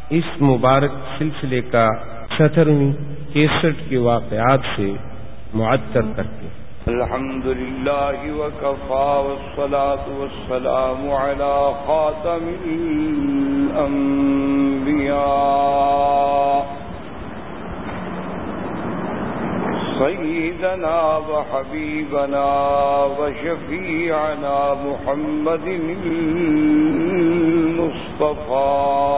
اس مبارک سلسلے کا 17ویں 63 کے واقعات سے معطر کرتے ہیں۔ الحمد للہ وکفا والصلاة والسلام علی خاتم الانبیاء سیدنا وحبیبنا وشفیعنا محمد المصطفى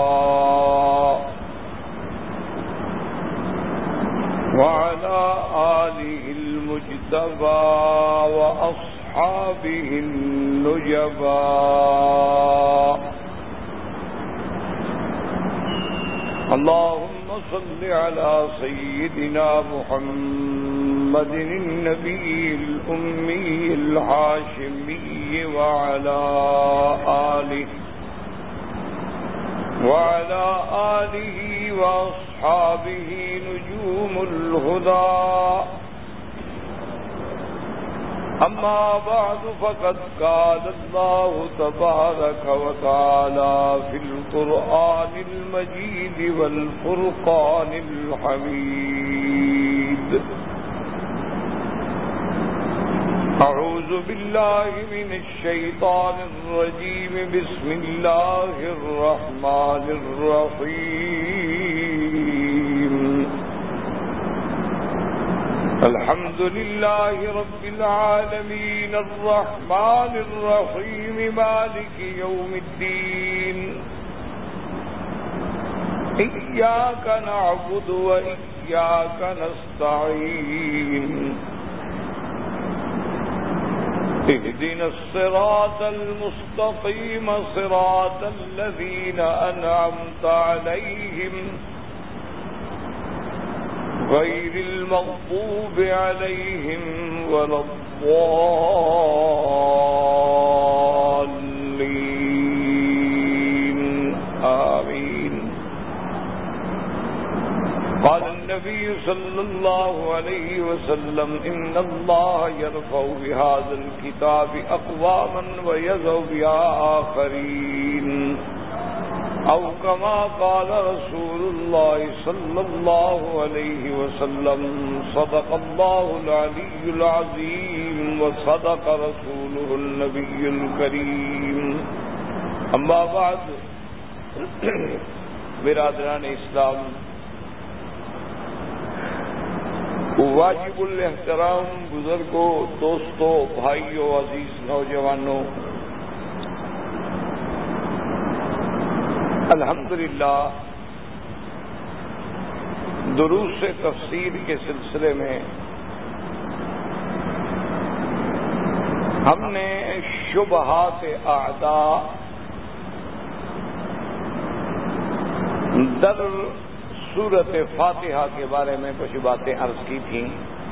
وعلى آله المجتبى وأصحابه النجبى اللهم صل على سيدنا محمد النبي الأمي الهاشمي وعلى آله وأصحابه نجوم الهدى أما بعد فقد قال الله تبارك وتعالى في القرآن المجيد والفرقان الحميد أعوذ بالله من الشيطان الرجيم بسم الله الرحمن الرحيم الحمد لله رب العالمين الرحمن الرحيم مالك يوم الدين إياك نعبد وإياك نستعين اهدنا الصراط المستقيم صراط الذين أنعمت عليهم غير المغضوب عليهم ولا الضالين آمين قال النبي صلى الله عليه وسلم إن الله يرفع بهذا الكتاب أقواما ويضع بها آخرين أو كما قال رسول الله صلى الله عليه وسلم صدق الله العلي العظيم وصدق رسوله النبي الكريم أما بعد برادران اسلام، واجب الاحترام بزرگوں، دوستوں، بھائیوں، عزیز نوجوانوں، الحمدللہ دروس تفسیر کے سلسلے میں ہم نے شبہات اعداء در سورۃ فاتحہ کے بارے میں کچھ باتیں عرض کی تھیں۔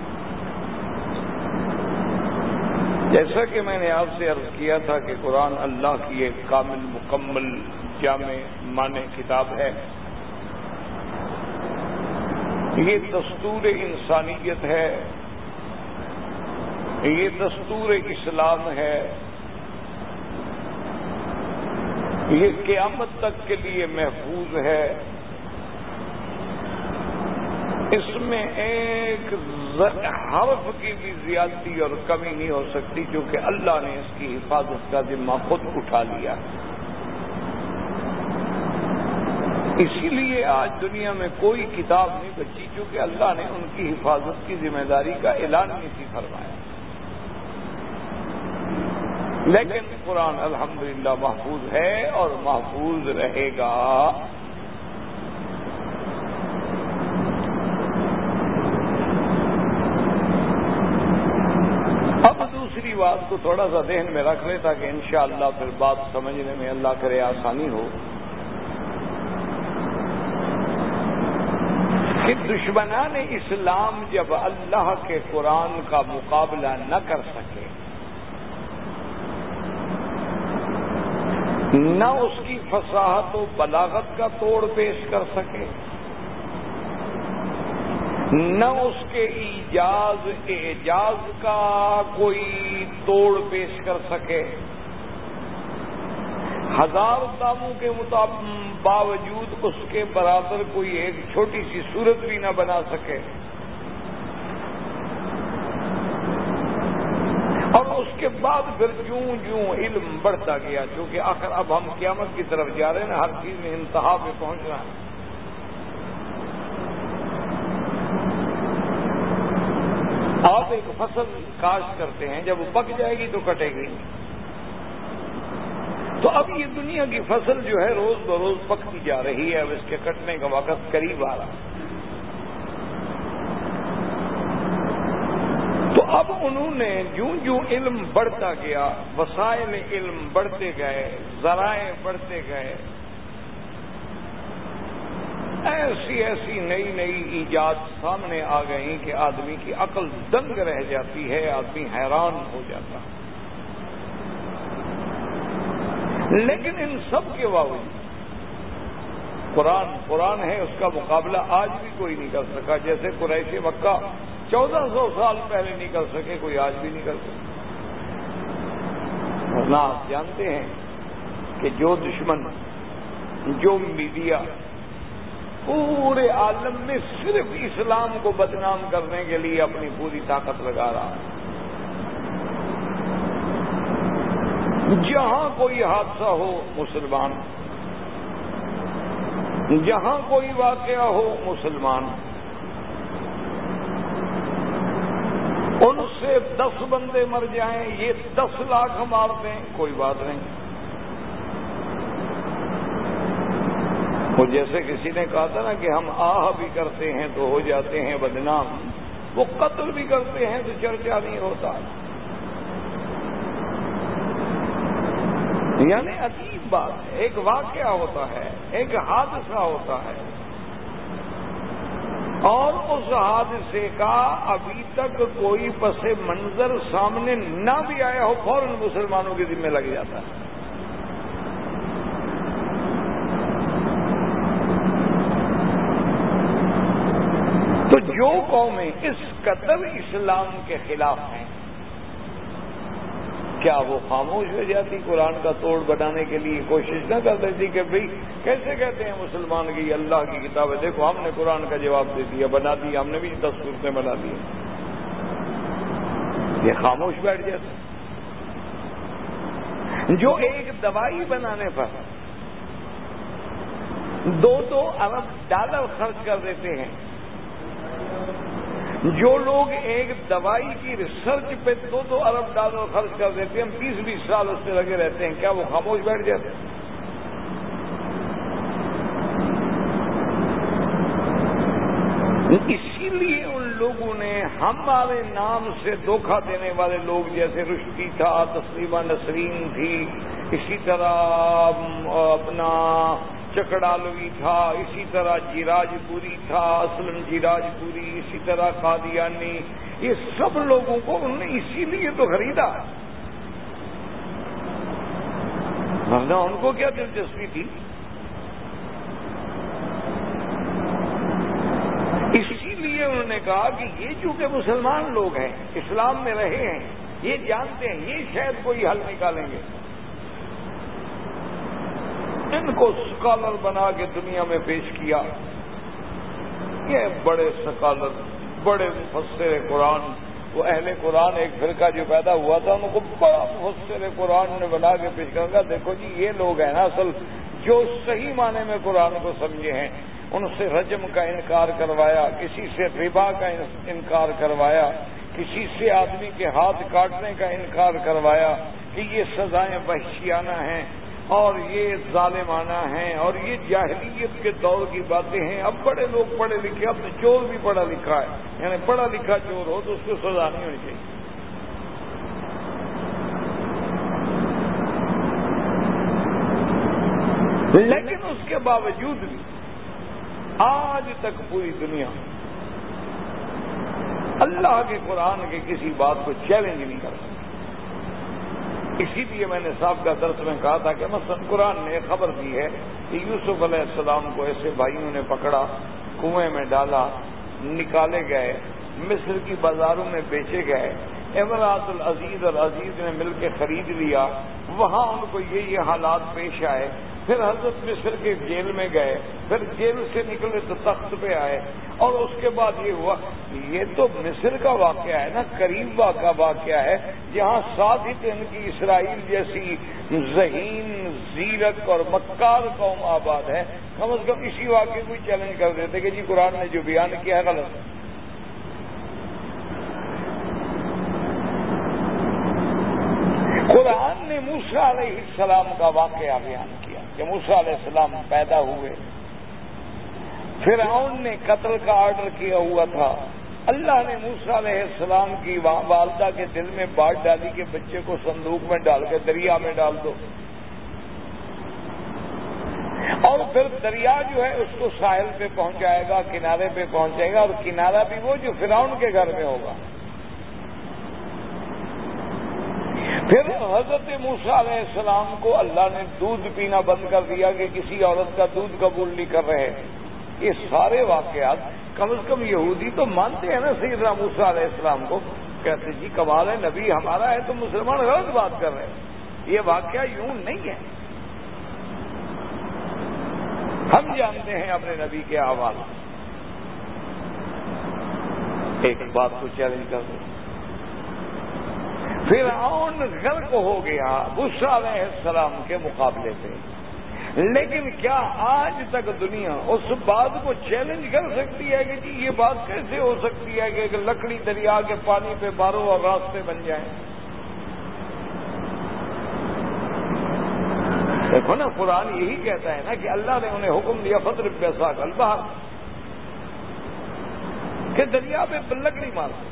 جیسا کہ میں نے آپ سے عرض کیا تھا کہ قرآن اللہ کی ایک کامل مکمل جامع مانع کتاب ہے، یہ دستور انسانیت ہے، یہ دستور اسلام ہے، یہ قیامت تک کے لیے محفوظ ہے۔ اس میں ایک حرف کی بھی زیادتی اور کمی نہیں ہو سکتی، کیونکہ اللہ نے اس کی حفاظت کا ذمہ خود اٹھا لیا۔ اسی لیے آج دنیا میں کوئی کتاب نہیں بچی، کیونکہ اللہ نے ان کی حفاظت کی ذمہ داری کا اعلان نہیں تھی فرمایا۔ لیکن قرآن الحمدللہ محفوظ ہے اور محفوظ رہے گا۔ اب دوسری بات کو تھوڑا سا ذہن میں رکھ لیں تاکہ انشاءاللہ پھر بات سمجھنے میں اللہ کرے آسانی ہو کہ دشمنان اسلام جب اللہ کے قرآن کا مقابلہ نہ کر سکے، نہ اس کی فصاحت و بلاغت کا توڑ پیش کر سکے، نہ اس کے اعجاز کا کوئی توڑ پیش کر سکے، 1000 داموں کے باوجود اس کے برابر کوئی ایک چھوٹی سی صورت بھی نہ بنا سکے، اور اس کے بعد پھر جوں جوں علم بڑھتا گیا، چونکہ آخر اب ہم قیامت کی طرف جا رہے ہیں نا، ہر چیز میں انتہا پہ پہنچنا ہے۔ آپ ایک فصل کاشت کرتے ہیں، جب وہ پک جائے گی تو کٹے گی، تو اب یہ دنیا کی فصل جو ہے روز بروز پکتی جا رہی ہے، اب اس کے کٹنے کا وقت قریب آ رہا۔ تو اب انہوں نے جوں جوں علم بڑھتا گیا، وسائل علم بڑھتے گئے، ذرائع بڑھتے گئے، ایسی ایسی نئی نئی ایجاد سامنے آ گئی کہ آدمی کی عقل دنگ رہ جاتی ہے، آدمی حیران ہو جاتا ہے۔ لیکن ان سب کے باوجود قرآن ہے، اس کا مقابلہ آج بھی کوئی نہیں کر سکا، جیسے قریش مکہ 1400 سال پہلے نہیں کر سکے، کوئی آج بھی نہیں کر سکے۔ ورنہ آپ جانتے ہیں کہ جو دشمن، جو میڈیا پورے عالم میں صرف اسلام کو بدنام کرنے کے لیے اپنی پوری طاقت لگا رہا ہے، جہاں کوئی حادثہ ہو مسلمان، جہاں کوئی واقعہ ہو مسلمان، ان سے 10 بندے مر جائیں، یہ 10 لاکھ مار دیں، کوئی بات نہیں۔ وہ جیسے کسی نے کہا تھا نا کہ ہم آہ بھی کرتے ہیں تو ہو جاتے ہیں بدنام، وہ قتل بھی کرتے ہیں تو چرچا نہیں ہوتا۔ یعنی عجیب بات ہے، ایک واقعہ ہوتا ہے، ایک حادثہ ہوتا ہے، اور اس حادثے کا ابھی تک کوئی پس منظر سامنے نہ بھی آیا ہو، فوراً مسلمانوں کے ذمہ لگ جاتا ہے۔ تو جو قومیں اس قدر اسلام کے خلاف ہیں، کیا وہ خاموش ہو جاتی؟ قرآن کا توڑ بنانے کے لیے کوشش نہ کر دیتی کہ بھئی کیسے کہتے ہیں مسلمان کی یہ اللہ کی کتاب ہے، دیکھو ہم نے قرآن کا جواب دے دیا، بنا دیا، ہم نے بھی 10 صورتیں بنا دی۔ یہ خاموش بیٹھ جاتے، جو ایک دوائی بنانے پر 2 ارب ڈالر خرچ کر دیتے ہیں، جو لوگ ایک دوائی کی ریسرچ پہ 2 ارب ڈالر خرچ کر دیتے ہیں، ہم 20-20 سال اس سے لگے رہتے ہیں، کیا وہ خاموش بیٹھ جاتے ہیں؟ اسی لیے ان لوگوں نے ہمارے نام سے دھوکہ دینے والے لوگ، جیسے رشدی تھا، تسلیمہ نسرین تھی، اسی طرح اپنا چکڑالوی تھا، اسی طرح جیراج پوری تھا، اسلم جیراج پوری، اسی طرح قادیانی، یہ سب لوگوں کو انہوں نے اسی لیے تو خریدا، ورنہ ان کو کیا دلچسپی تھی؟ اسی لیے انہوں نے کہا کہ یہ چونکہ مسلمان لوگ ہیں، اسلام میں رہے ہیں، یہ جانتے ہیں یہ شاید کوئی حل نکالیں گے، ان کو سکالر بنا کے دنیا میں پیش کیا۔ یہ بڑے سکالر، بڑے مفسر قرآن، وہ اہل قرآن ایک فرقہ جو پیدا ہوا تھا، ان کو بڑا مفسر قرآن نے بنا کے پیش کرا، دیکھو جی یہ لوگ ہیں نا اصل جو صحیح معنی میں قرآن کو سمجھے ہیں۔ ان سے رجم کا انکار کروایا، کسی سے ربا کا انکار کروایا، کسی سے آدمی کے ہاتھ کاٹنے کا انکار کروایا کہ یہ سزائیں وحشیانہ ہیں اور یہ ظالمانہ ہیں اور یہ جاہلیت کے دور کی باتیں ہیں۔ اب بڑے لوگ پڑھے لکھے، اب تو چور بھی پڑھا لکھا ہے، یعنی پڑھا لکھا چور ہو تو اس کو سزا نہیں ہونی چاہیے۔ لیکن اس کے باوجود بھی آج تک پوری دنیا اللہ کے قرآن کے کسی بات کو چیلنج نہیں کر سکتی۔ اسی لیے میں نے سابقہ درس میں کہا تھا کہ مثلا قرآن نے خبر دی ہے کہ یوسف علیہ السلام کو ایسے بھائیوں نے پکڑا، کنویں میں ڈالا، نکالے گئے، مصر کی بازاروں میں بیچے گئے، امراۃ العزیز اور عزیز نے مل کے خرید لیا، وہاں ان کو یہ حالات پیش آئے، پھر حضرت مصر کے جیل میں گئے، پھر جیل سے نکلے تو تخت پہ آئے، اور اس کے بعد یہ ہوا۔ یہ تو مصر کا واقعہ ہے نا، قریبہ کا واقعہ ہے، جہاں ساتھ ہی ان کی اسرائیل جیسی ذہین، زیرک اور مکار قوم آباد ہے۔ کم از کم اسی واقعے کو چیلنج کر دیتے کہ جی قرآن نے جو بیان کیا ہے غلط ہے۔ قرآن نے موسیٰ علیہ السلام کا واقعہ بیان کیا کہ موسیٰ علیہ السلام پیدا ہوئے، فرعون نے قتل کا آرڈر کیا ہوا تھا، اللہ نے موسیٰ علیہ السلام کی والدہ کے دل میں بات ڈالی کہ بچے کو صندوق میں ڈال کے دریا میں ڈال دو، اور پھر دریا جو ہے اس کو ساحل پہ پہنچائے گا، کنارے پہ پہنچائے گا، اور کنارہ بھی وہ جو فرعون کے گھر میں ہوگا۔ پھر حضرت موسیٰ علیہ السلام کو اللہ نے دودھ پینا بند کر دیا کہ کسی عورت کا دودھ قبول نہیں کر رہے۔ یہ سارے واقعات کم از کم یہودی تو مانتے ہیں نا سیدنا موسیٰ علیہ السلام کو، کہتے جی کمال ہے، نبی ہمارا ہے تو مسلمان غلط بات کر رہے ہیں، یہ واقعہ یوں نہیں ہے، ہم جانتے ہیں اپنے نبی کے احوال۔ ایک بات کو چیلنج کر دیں، فرعون غرق ہو گیا موسیٰ علیہ السلام کے مقابلے پہ، لیکن کیا آج تک دنیا اس بات کو چیلنج کر سکتی ہے کہ جی یہ بات کیسے ہو سکتی ہے کہ ایک لکڑی دریا کے پانی پہ مارو اور راستے بن جائیں؟ دیکھو نا، قرآن یہی کہتا ہے نا کہ اللہ نے انہیں حکم دیا فاضرب بعصاک البحر، کہ دریا پہ لکڑی مارو،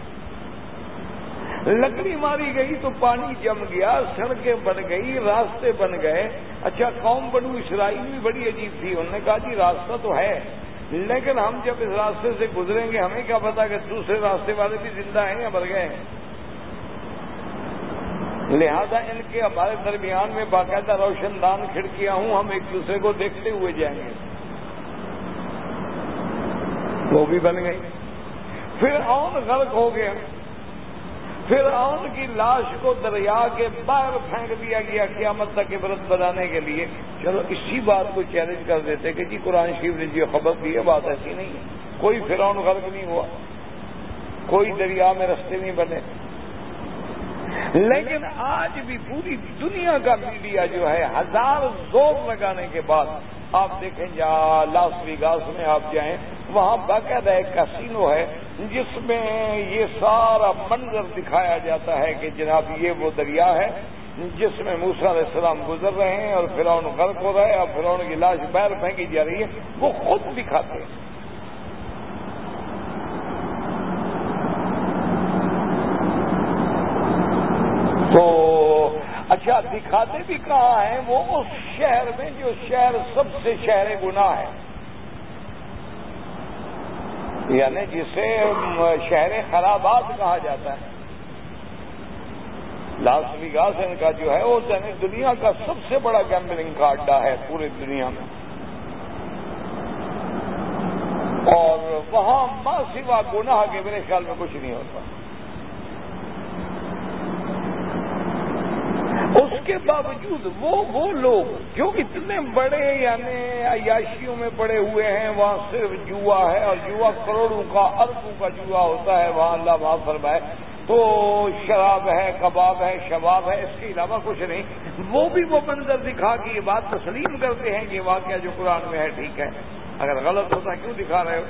لکڑی ماری گئی تو پانی جم گیا، سڑکیں بن گئی، راستے بن گئے۔ اچھا، قوم بنو اسرائیل بھی بڑی عجیب تھی، انہوں نے کہا جی راستہ تو ہے، لیکن ہم جب اس راستے سے گزریں گے ہمیں کیا پتا کہ دوسرے راستے والے بھی زندہ ہیں یا مر گئے ہیں، لہذا ان کے ہمارے درمیان میں باقاعدہ روشن دان کھڑکیاں ہوں، ہم ایک دوسرے کو دیکھتے ہوئے جائیں گے۔ وہ بھی بن گئی۔ فرعون غرق ہو گیا، فرعون کی لاش کو دریا کے باہر پھینک دیا گیا قیامت تک عبرت بنانے کے لیے۔ چلو اسی بات کو چیلنج کر دیتے کہ جی قرآن شریف نے جو خبر دی ہے بات ایسی نہیں ہے، کوئی فرعون غرق نہیں ہوا، کوئی دریا میں رستے نہیں بنے۔ لیکن آج بھی پوری دنیا کا میڈیا جو ہے ہزار زور لگانے کے بعد، آپ دیکھیں جہاں لاس ویگاس میں آپ جائیں، وہاں باقاعدہ ایک کسینو ہے جس میں یہ سارا منظر دکھایا جاتا ہے کہ جناب یہ وہ دریا ہے جس میں موسیٰ علیہ السلام گزر رہے ہیں اور فرعون غرق ہو رہا ہے اور فرعون کی لاش باہر پھینکی جا رہی ہے، وہ خود دکھاتے ہیں۔ تو اچھا، دکھاتے بھی کہاں ہیں؟ وہ اس شہر میں جو شہر سب سے شہر گناہ ہے، یعنی جسے شہر خرابات کہا جاتا ہے۔ لاس ویگاس ان کا جو ہے وہ یعنی دنیا کا سب سے بڑا گیمبلنگ کا اڈا ہے پورے دنیا میں، اور وہاں ماں سوا گناہ کے میرے خیال میں کچھ نہیں ہوتا۔ اس کے باوجود وہ لوگ جو اتنے بڑے یعنی عیاشیوں میں پڑے ہوئے ہیں، وہاں صرف جوا ہے، اور جوا کروڑوں کا اربوں کا جوا ہوتا ہے وہاں، اللہ معاف فرمائے، تو شراب ہے، کباب ہے، شباب ہے، اس کے علاوہ کچھ نہیں۔ وہ بھی وہ منظر دکھا کے یہ بات تسلیم کرتے ہیں کہ یہ واقعہ جو قرآن میں ہے ٹھیک ہے، اگر غلط ہوتا کیوں دکھا رہے ہو؟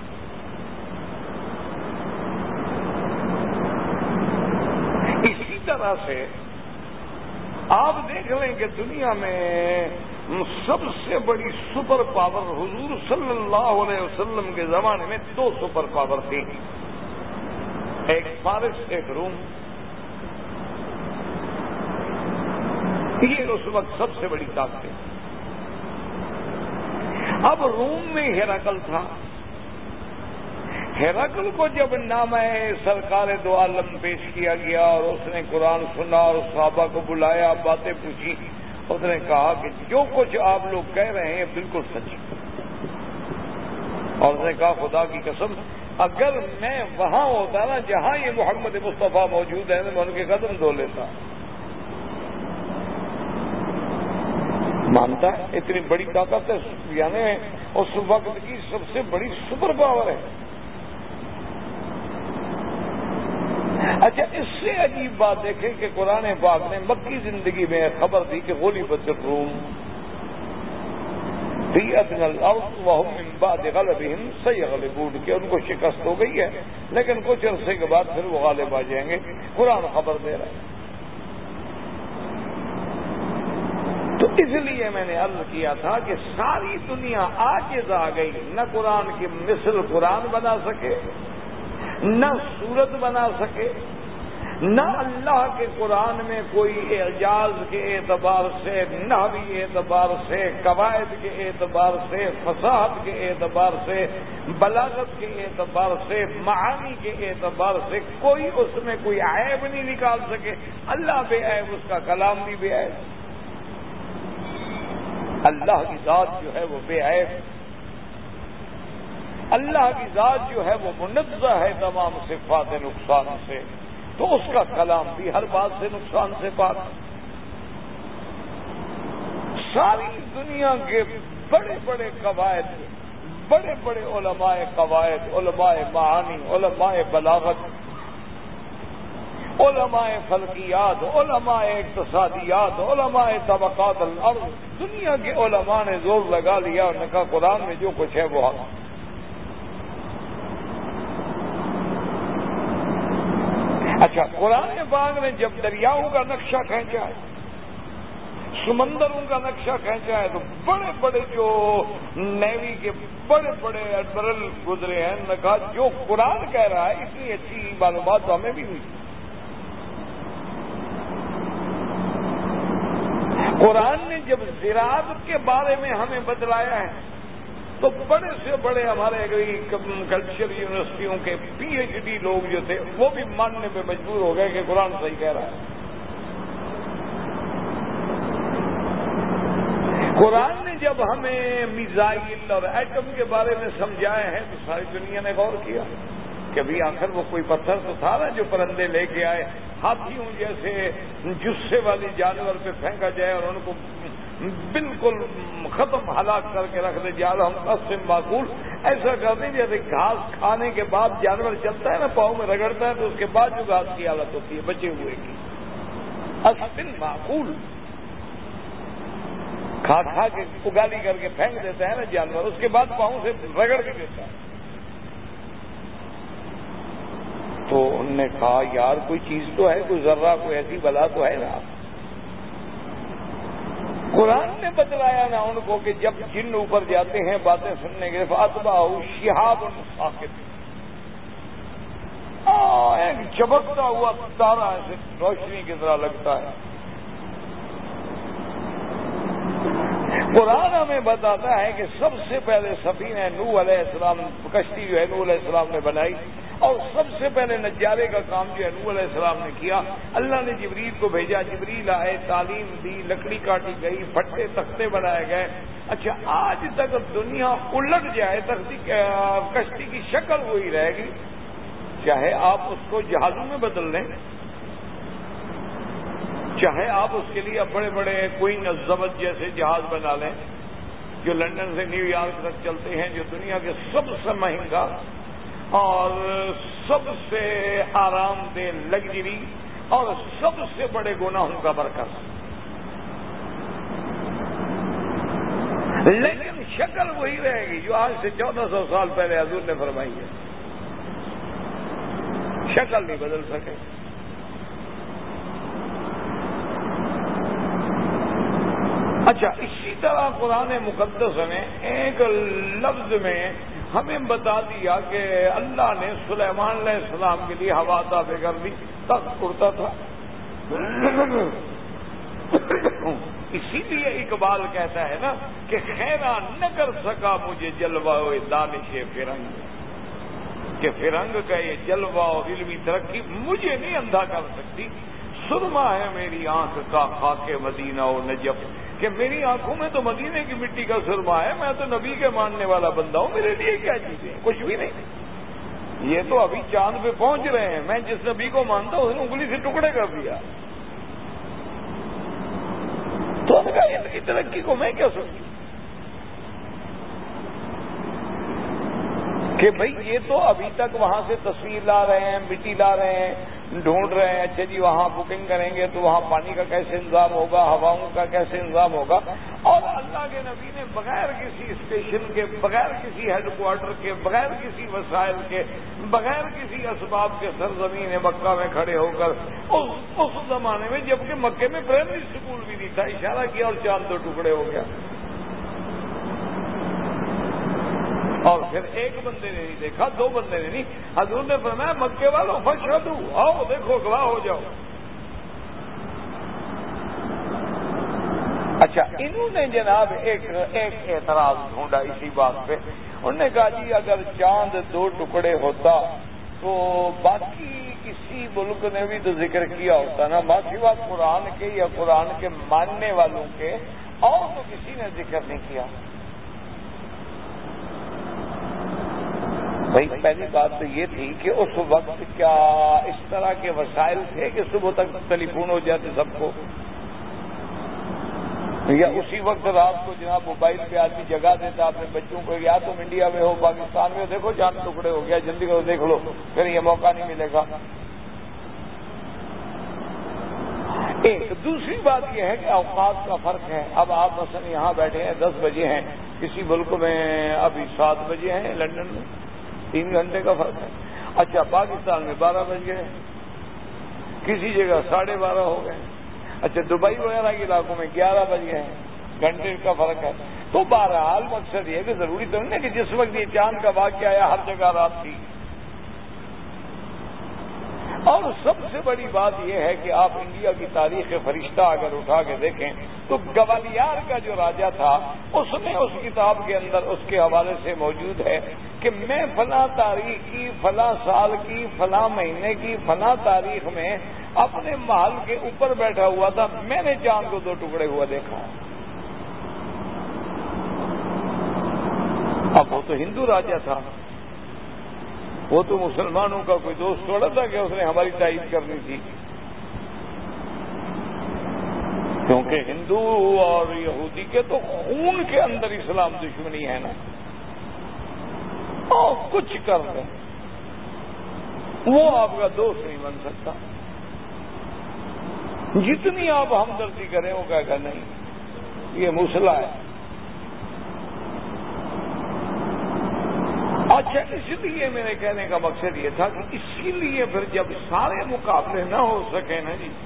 اسی طرح سے آپ دیکھ لیں کہ دنیا میں سب سے بڑی سپر پاور حضور صلی اللہ علیہ وسلم کے زمانے میں دو سپر پاور تھی، ایک فارس، ایک روم۔ یہ اس وقت سب سے بڑی طاقت ہے۔ اب روم میں ہرقل تھا، ہرقل کو جب نامہ سرکار دو عالم پیش کیا گیا اور اس نے قرآن سنا اور صحابہ کو بلایا، باتیں پوچھی، اس نے کہا کہ جو کچھ آپ لوگ کہہ رہے ہیں بالکل سچ، اور اس نے کہا خدا کی قسم اگر میں وہاں ہوتا نا جہاں یہ محمد مصطفیٰ موجود ہے تو میں ان کے قدم دھو لیتا۔ مانتا ہے اتنی بڑی طاقت ہے، یعنی اس وقت کی سب سے بڑی سپر پاور ہے۔ اچھا، اس سے عجیب بات دیکھیں کہ قرآن پاک نے مکی زندگی میں خبر دی کہ غلبت الروم فی ادنی الارض وهم من بعد غلبهم سیغلبون، کہ ان کو شکست ہو گئی ہے لیکن کچھ عرصے کے بعد پھر وہ غالب آ جائیں گے۔ قرآن خبر دے رہا ہے۔ تو اس لیے میں نے عرض کیا تھا کہ ساری دنیا عاجز آ گئی، نہ قرآن کی مثل قرآن بنا سکے، نہ صورت بنا سکے، نہ اللہ کے قرآن میں کوئی اعجاز کے اعتبار سے، نحوی اعتبار سے، قواعد کے اعتبار سے، فصاحت کے اعتبار سے، بلاغت کے اعتبار سے، معانی کے اعتبار سے کوئی اس میں کوئی عیب نہیں نکال سکے۔ اللہ بے عیب، اس کا کلام بھی بے عیب۔ اللہ کی ذات جو ہے وہ بے عیب، اللہ کی ذات جو ہے وہ منزہ ہے تمام صفات نقصان سے، تو اس کا کلام بھی ہر بات سے نقصان سے پاک۔ ساری دنیا کے بڑے بڑے قواعد، بڑے بڑے علماء قواعد، علماء معانی، علماء بلاغت، علماء فلکیات، علماء اقتصادیات، علماء طبقات الارض، دنیا کے علماء نے زور لگا لیا اور نے کہا قرآن میں جو کچھ ہے وہ حق۔ اچھا، قرآن پاک نے جب دریاؤں کا نقشہ کھینچا ہے، سمندروں کا نقشہ کھینچا ہے، تو بڑے بڑے جو نیوی کے بڑے بڑے ایڈمرل گزرے ہیں، نے کہا جو قرآن کہہ رہا ہے اتنی اچھی معلومات تو ہمیں بھی ہوئی۔ قرآن نے جب زراعت کے بارے میں ہمیں بتلایا ہے تو بڑے سے بڑے ہمارے ایگریکلچر یونیورسٹیوں کے پی ایچ ڈی لوگ جو تھے وہ بھی ماننے پہ مجبور ہو گئے کہ قرآن صحیح کہہ رہا ہے۔ قرآن نے جب ہمیں میزائل اور ایٹم کے بارے میں سمجھایا ہے تو ساری دنیا نے غور کیا کہ ابھی آخر وہ کوئی پتھر تو تھا نا جو پرندے لے کے آئے، ہاتھیوں جیسے جسے والی جانور پہ پھینکا جائے اور ان کو بالکل ختم ہلاک کر کے رکھ دے جائے، ہم قسم معقول ایسا کر دیں جیسے گھاس کھانے کے بعد جانور چلتا ہے نا، پاؤں میں رگڑتا ہے تو اس کے بعد جو گھاس کی حالت ہوتی ہے بچے ہوئے کی، قسم معقول کھا کھا کے اگالی کر کے پھینک دیتا ہے نا جانور، اس کے بعد پاؤں سے رگڑ بھی دیتا ہے۔ تو انہوں نے کہا یار کوئی چیز تو ہے، کوئی ذرہ کوئی ایسی بلا تو ہے نا۔ قرآن نے بتلایا نا ان کو کہ جب جن اوپر جاتے ہیں باتیں سننے کے فاتبعہ شہاب ثاقب، ایک چمکتا ہوا تارا ایسے روشنی کی طرح لگتا ہے۔ قرآن ہمیں بتاتا ہے کہ سب سے پہلے سفینہ نوح علیہ السلام، کشتی جو ہے نوح علیہ السلام نے بنائی، اور سب سے پہلے نجارے کا کام جو ہے نوح علیہ السلام نے کیا۔ اللہ نے جبریل کو بھیجا، جبریل آئے، تعلیم دی، لکڑی کاٹی گئی، پھٹے تختے بنائے گئے۔ اچھا، آج تک دنیا الٹ جائے کشتی کی شکل وہی رہے گی، چاہے آپ اس کو جہازوں میں بدل لیں، چاہے آپ اس کے لیے بڑے بڑے کوئین الزبد جیسے جہاز بنا لیں جو لندن سے نیو یارک تک چلتے ہیں، جو دنیا کے سب سے مہنگا اور سب سے آرام دہ لگژری اور سب سے بڑے گناہوں کا مرکز، لیکن شکل وہی رہے گی جو آج سے 1400 سال پہلے حضور نے فرمائی ہے، شکل نہیں بدل سکے۔ اچھا، اسی طرح قرآن مقدس نے ایک لفظ میں ہمیں بتا دیا کہ اللہ نے سلیمان علیہ السلام کے لیے ہوا عطا کر دی، تخت اڑتا تھا۔ اسی لیے اقبال کہتا ہے نا کہ خیرہ نہ کر سکا مجھے جلوہ دانش فرنگ، کہ فرنگ کا یہ جلوہ اور علمی ترقی مجھے نہیں اندھا کر سکتی۔ سرما ہے میری آنکھ کا خاک مدینہ و نجف، کہ میری آنکھوں میں تو مدینے کی مٹی کا سرما ہے، میں تو نبی کے ماننے والا بندہ ہوں، میرے لیے کیا چیزیں، کچھ بھی نہیں۔ یہ تو ابھی چاند پہ پہنچ رہے ہیں، میں جس نبی کو مانتا ہوں اس نے انگلی سے ٹکڑے کر دیا۔ تو انہوں نے کہا ان کی ترقی کو میں کیا سمجھوں کہ بھئی یہ تو ابھی تک وہاں سے تصویر لا رہے ہیں، مٹی لا رہے ہیں، ڈھونڈ رہے ہیں، اچھا جی وہاں بکنگ کریں گے تو وہاں پانی کا کیسے انتظام ہوگا، ہواؤں کا کیسے انتظام ہوگا، اور اللہ کے نبی نے بغیر کسی اسٹیشن کے، بغیر کسی ہیڈ کوارٹر کے، بغیر کسی وسائل کے، بغیر کسی اسباب کے سرزمین مکہ میں کھڑے ہو کر اس زمانے میں، جبکہ مکے میں پرائمری اسکول بھی نہیں تھا، اشارہ کیا اور چاند 2 ٹکڑے ہو گیا. اور پھر ایک بندے نے نہیں دیکھا، 2 بندے نے نہیں، حضور نے فرمایا مکے والوں فشہدوا، آؤ دیکھو گواہ ہو جاؤ. اچھا انہوں نے جناب ایک اعتراض ڈھونڈا اسی بات پہ. انہوں نے کہا جی اگر چاند 2 ٹکڑے ہوتا تو باقی کسی ملک نے بھی تو ذکر کیا ہوتا نا، باقی بات قرآن کے یا قرآن کے ماننے والوں کے، اور تو کسی نے ذکر نہیں کیا. بھائی پہلی بات تو یہ تھی کہ اس وقت کیا اس طرح کے وسائل تھے کہ صبح تک ٹیلی فون ہو جاتے سب کو، یا اسی وقت رات کو جناب موبائل پہ آدمی جگہ دیتا اپنے بچوں کو، یا تم انڈیا میں ہو پاکستان میں ہو، دیکھو چاند ٹکڑے ہو گیا، جلدی کرو دیکھ لو، پھر یہ موقع نہیں ملے گا. ایک دوسری بات یہ ہے کہ اوقات کا فرق ہے. اب آپ مثلا یہاں بیٹھے ہیں 10 بجے ہیں، کسی ملک میں ابھی 7 بجے ہیں، لندن میں 3 گھنٹے کا فرق ہے. اچھا پاکستان میں 12 بج گئے، کسی جگہ 12:30 ہو گئے. اچھا دبئی وغیرہ کے علاقوں میں 11 بج گئے ہیں، گھنٹے کا فرق ہے. تو بہرحال مقصد یہ ہے کہ ضروری تو نہیں ہے کہ جس وقت یہ چاند کا واقعہ آیا ہر جگہ رات تھی. اور سب سے بڑی بات یہ ہے کہ آپ انڈیا کی تاریخ فرشتہ اگر اٹھا کے دیکھیں تو گوالیار کا جو راجا تھا اس نے اس کتاب کے اندر اس کے حوالے سے موجود ہے کہ میں فلاں تاریخ کی، فلاں سال کی، فلاں مہینے کی، فلاں تاریخ میں اپنے محل کے اوپر بیٹھا ہوا تھا، میں نے چاند کو 2 ٹکڑے ہوا دیکھا. اب وہ تو ہندو راجا تھا، وہ تو مسلمانوں کا کوئی دوست تھوڑا تھا کہ اس نے ہماری تائید کرنی تھی، کیونکہ ہندو اور یہودی کے تو خون کے اندر اسلام دشمنی ہے نا. اور کچھ کر دیں وہ آپ کا دوست نہیں بن سکتا، جتنی آپ ہمدردی کریں وہ کہے گا نہیں یہ مسئلہ ہے. اچھا اس لیے میرے کہنے کا مقصد یہ تھا کہ اسی لیے پھر جب سارے مقابلے نہ ہو سکے نا جی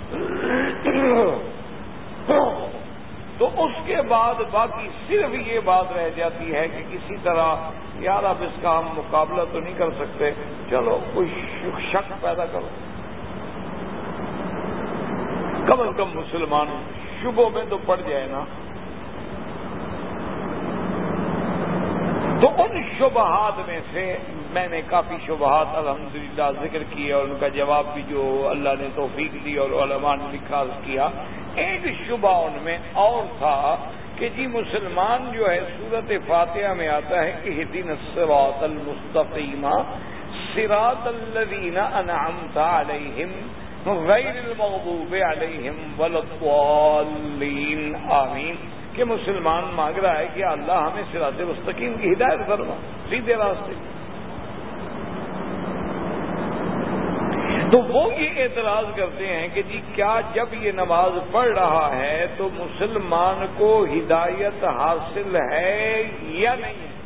تو اس کے بعد باقی صرف یہ بات رہ جاتی ہے کہ کسی طرح یار اب اس کا ہم مقابلہ تو نہیں کر سکتے، چلو کوئی شک پیدا کرو، کم از کم مسلمان شبوں میں تو پڑ جائے نا. تو ان شبہات میں سے میں نے کافی شبہات الحمدللہ ذکر کیے اور ان کا جواب بھی جو اللہ نے توفیق دی اور علماء نے لکھا کیا. ایک شبہ ان میں اور تھا کہ جی مسلمان جو ہے سورۃ فاتحہ میں آتا ہے کہ اہدنا الصراط المستقیم صراط الذین انعمت علیہم غیر المغضوب علیہم ولا الضالین آمین، کہ مسلمان مانگ رہا ہے کہ اللہ ہمیں صراط مستقیم کی ہدایت فرما، سیدھے راستے. تو وہ یہ اعتراض کرتے ہیں کہ جی کیا جب یہ نماز پڑھ رہا ہے تو مسلمان کو ہدایت حاصل ہے یا نہیں ہے؟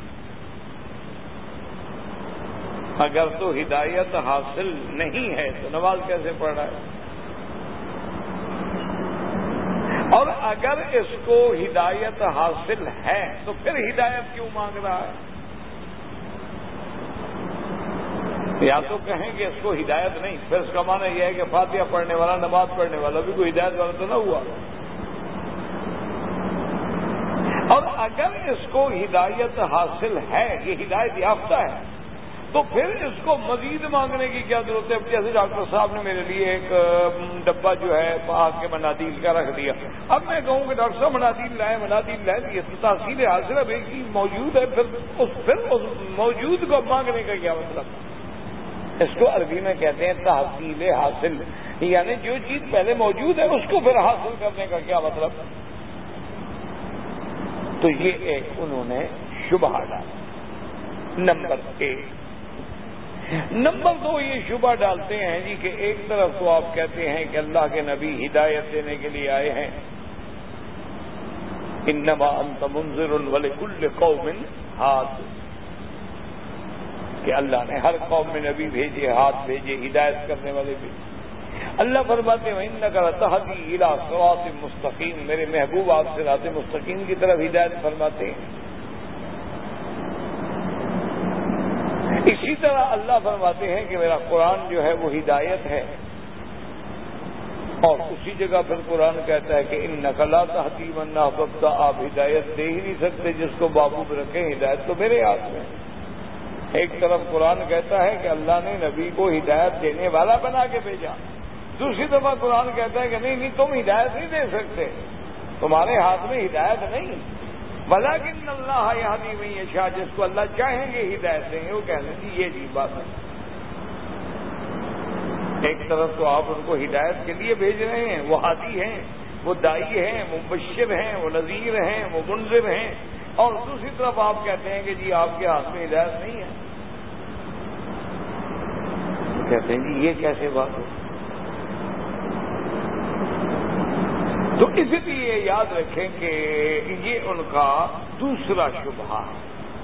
اگر تو ہدایت حاصل نہیں ہے تو نماز کیسے پڑھ رہا ہے؟ اور اگر اس کو ہدایت حاصل ہے تو پھر ہدایت کیوں مانگ رہا ہے؟ یا تو کہیں کہ اس کو ہدایت نہیں، پھر اس کا معنی یہ ہے کہ فاتحہ پڑھنے والا، نماز پڑھنے والا بھی کوئی ہدایت والا تو نہ ہوا. اور اگر اس کو ہدایت حاصل ہے، یہ ہدایت یافتہ ہے، تو پھر اس کو مزید مانگنے کی کیا ضرورت ہے؟ جیسے ڈاکٹر صاحب نے میرے لیے ایک ڈبہ جو ہے آگ کے منادیل کا رکھ دیا، اب میں کہوں کہ ڈاکٹر صاحب منادیل لائے یہ تو تحصیل حاصل اب ایک چیز موجود ہے، پھر اس موجود کو مانگنے کا کیا مطلب؟ اس کو عربی میں کہتے ہیں تحصیل حاصل، یعنی جو چیز پہلے موجود ہے اس کو پھر حاصل کرنے کا کیا مطلب؟ تو یہ ایک انہوں نے شبہ ڈالا، نمبر 1۔ نمبر 2 یہ شبہ ڈالتے ہیں جی کہ ایک طرف تو آپ کہتے ہیں کہ اللہ کے نبی ہدایت دینے کے لیے آئے ہیں، انما انت منذر ولکل قوم ہاد، کہ اللہ نے ہر قوم میں نبی بھیجے، ہاتھ بھیجے، ہدایت کرنے والے بھیجے۔ اللہ فرماتے ہیں انک لتہدی الی صراط مستقیم، میرے محبوب آپ صراط مستقیم کی طرف ہدایت فرماتے ہیں۔ اسی طرح اللہ فرماتے ہیں کہ میرا قرآن جو ہے وہ ہدایت ہے، اور اسی جگہ پھر قرآن کہتا ہے کہ انک لا تہدی من احببت، آپ ہدایت دے ہی نہیں سکتے جس کو محبوب رکھیں، ہدایت تو میرے ہاتھ میں۔ ایک طرف قرآن کہتا ہے کہ اللہ نے نبی کو ہدایت دینے والا بنا کے بھیجا، دوسری دفعہ قرآن کہتا ہے کہ نہیں تم ہدایت نہیں دے سکتے، تمہارے ہاتھ میں ہدایت نہیں، ولکن اللہ یہدی من یشاء، جس کو اللہ چاہیں گے ہدایت دیں گے۔ وہ کہتے ہیں یہ عجیب بات ہے، ایک طرف تو آپ ان کو ہدایت کے لیے بھیج رہے ہیں، وہ ہادی ہیں، وہ دائی ہیں، مبشر ہیں، وہ نذیر ہیں، وہ منذر ہیں، اور دوسری طرف آپ کہتے ہیں کہ جی آپ کے ہاتھ میں ہدایت نہیں ہے۔ تو کہتے ہیں جی یہ کیسے بات ہو؟ تو اس لیے یاد رکھیں کہ یہ ان کا دوسرا شبہ ہے۔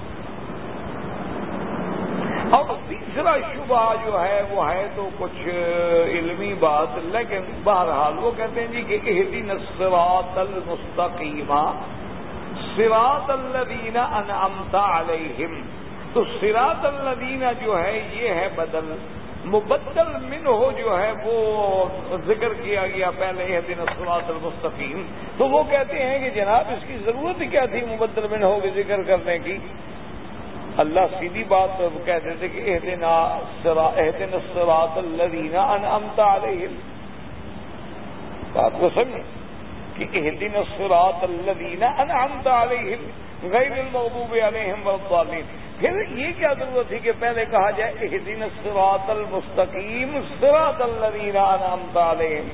اور تیسرا شبہ جو ہے وہ ہے تو کچھ علمی بات، لیکن بہرحال وہ کہتے ہیں جی کہ اہدنا الصراط المستقیم صراط الذین انعمت علیہم، تو صراط الذین جو ہے یہ ہے بدل، مبدل منہ جو ہے وہ ذکر کیا گیا پہلے اہدنا الصراط المستقیم، تو وہ کہتے ہیں کہ جناب اس کی ضرورت کیا تھی مبدل منہ کے ذکر کرنے کی؟ اللہ سیدھی بات کہتے تھے کہ اہدنا الصراط الذین انعمت علیہم، بات کو سمجھیں کہ اہدنا الصراط الذین انعمت علیہم غیر المغضوب علیہم ولا الضالین، پھر یہ کیا ضرورت تھی کہ پہلے کہا جائے اہدنا الصراط المستقیم صراط الذین انعمت علیہم؟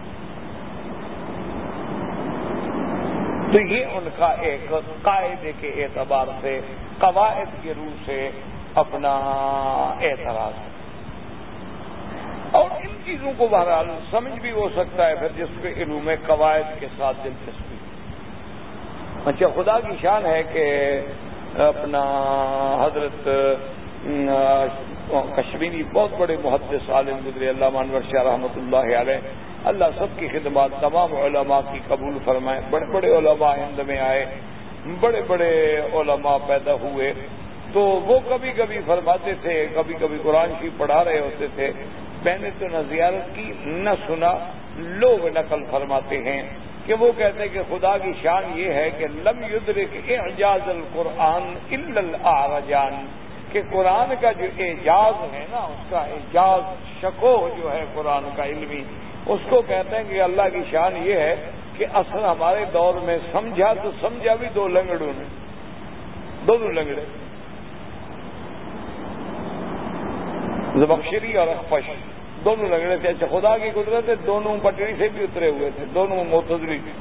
تو یہ ان کا ایک قاعدے کے اعتبار سے، قواعد کے روح سے اپنا اعتراض ہے، اور ان چیزوں کو بہرحال سمجھ بھی ہو سکتا ہے پھر جس پہ علوم قواعد کے ساتھ دلچسپی۔ اچھا، خدا کی شان ہے کہ اپنا حضرت کشمیری بہت بڑے محدث عالم گزرے علامہ انور شاہ رحمۃ اللہ علیہ، اللہ سب کی خدمات تمام علماء کی قبول فرمائے۔ بڑے بڑے علماء ہند میں آئے، بڑے بڑے علماء پیدا ہوئے، تو وہ کبھی کبھی فرماتے تھے، کبھی کبھی قرآن شریف پڑھا رہے ہوتے تھے، میں نے تو نہ زیارت کی نہ سنا، لوگ نقل فرماتے ہیں کہ وہ کہتے ہیں کہ خدا کی شان یہ ہے کہ لم یدرک اعجاز القرآن الا الاعرجان، کہ قرآن کا جو اعجاز ہے نا، اس کا اعجاز شکوہ جو ہے قرآن کا علمی، اس کو کہتے ہیں کہ اللہ کی شان یہ ہے کہ اصل ہمارے دور میں سمجھا تو سمجھا بھی دو لنگڑوں نے، دونوں لنگڑے، زبخشری اور اخفش، دونوں لنگڑے تھے۔ اچھا، خدا کی قدرت ہے دونوں پٹری سے بھی اترے ہوئے تھے، دونوں معتزلی تھے،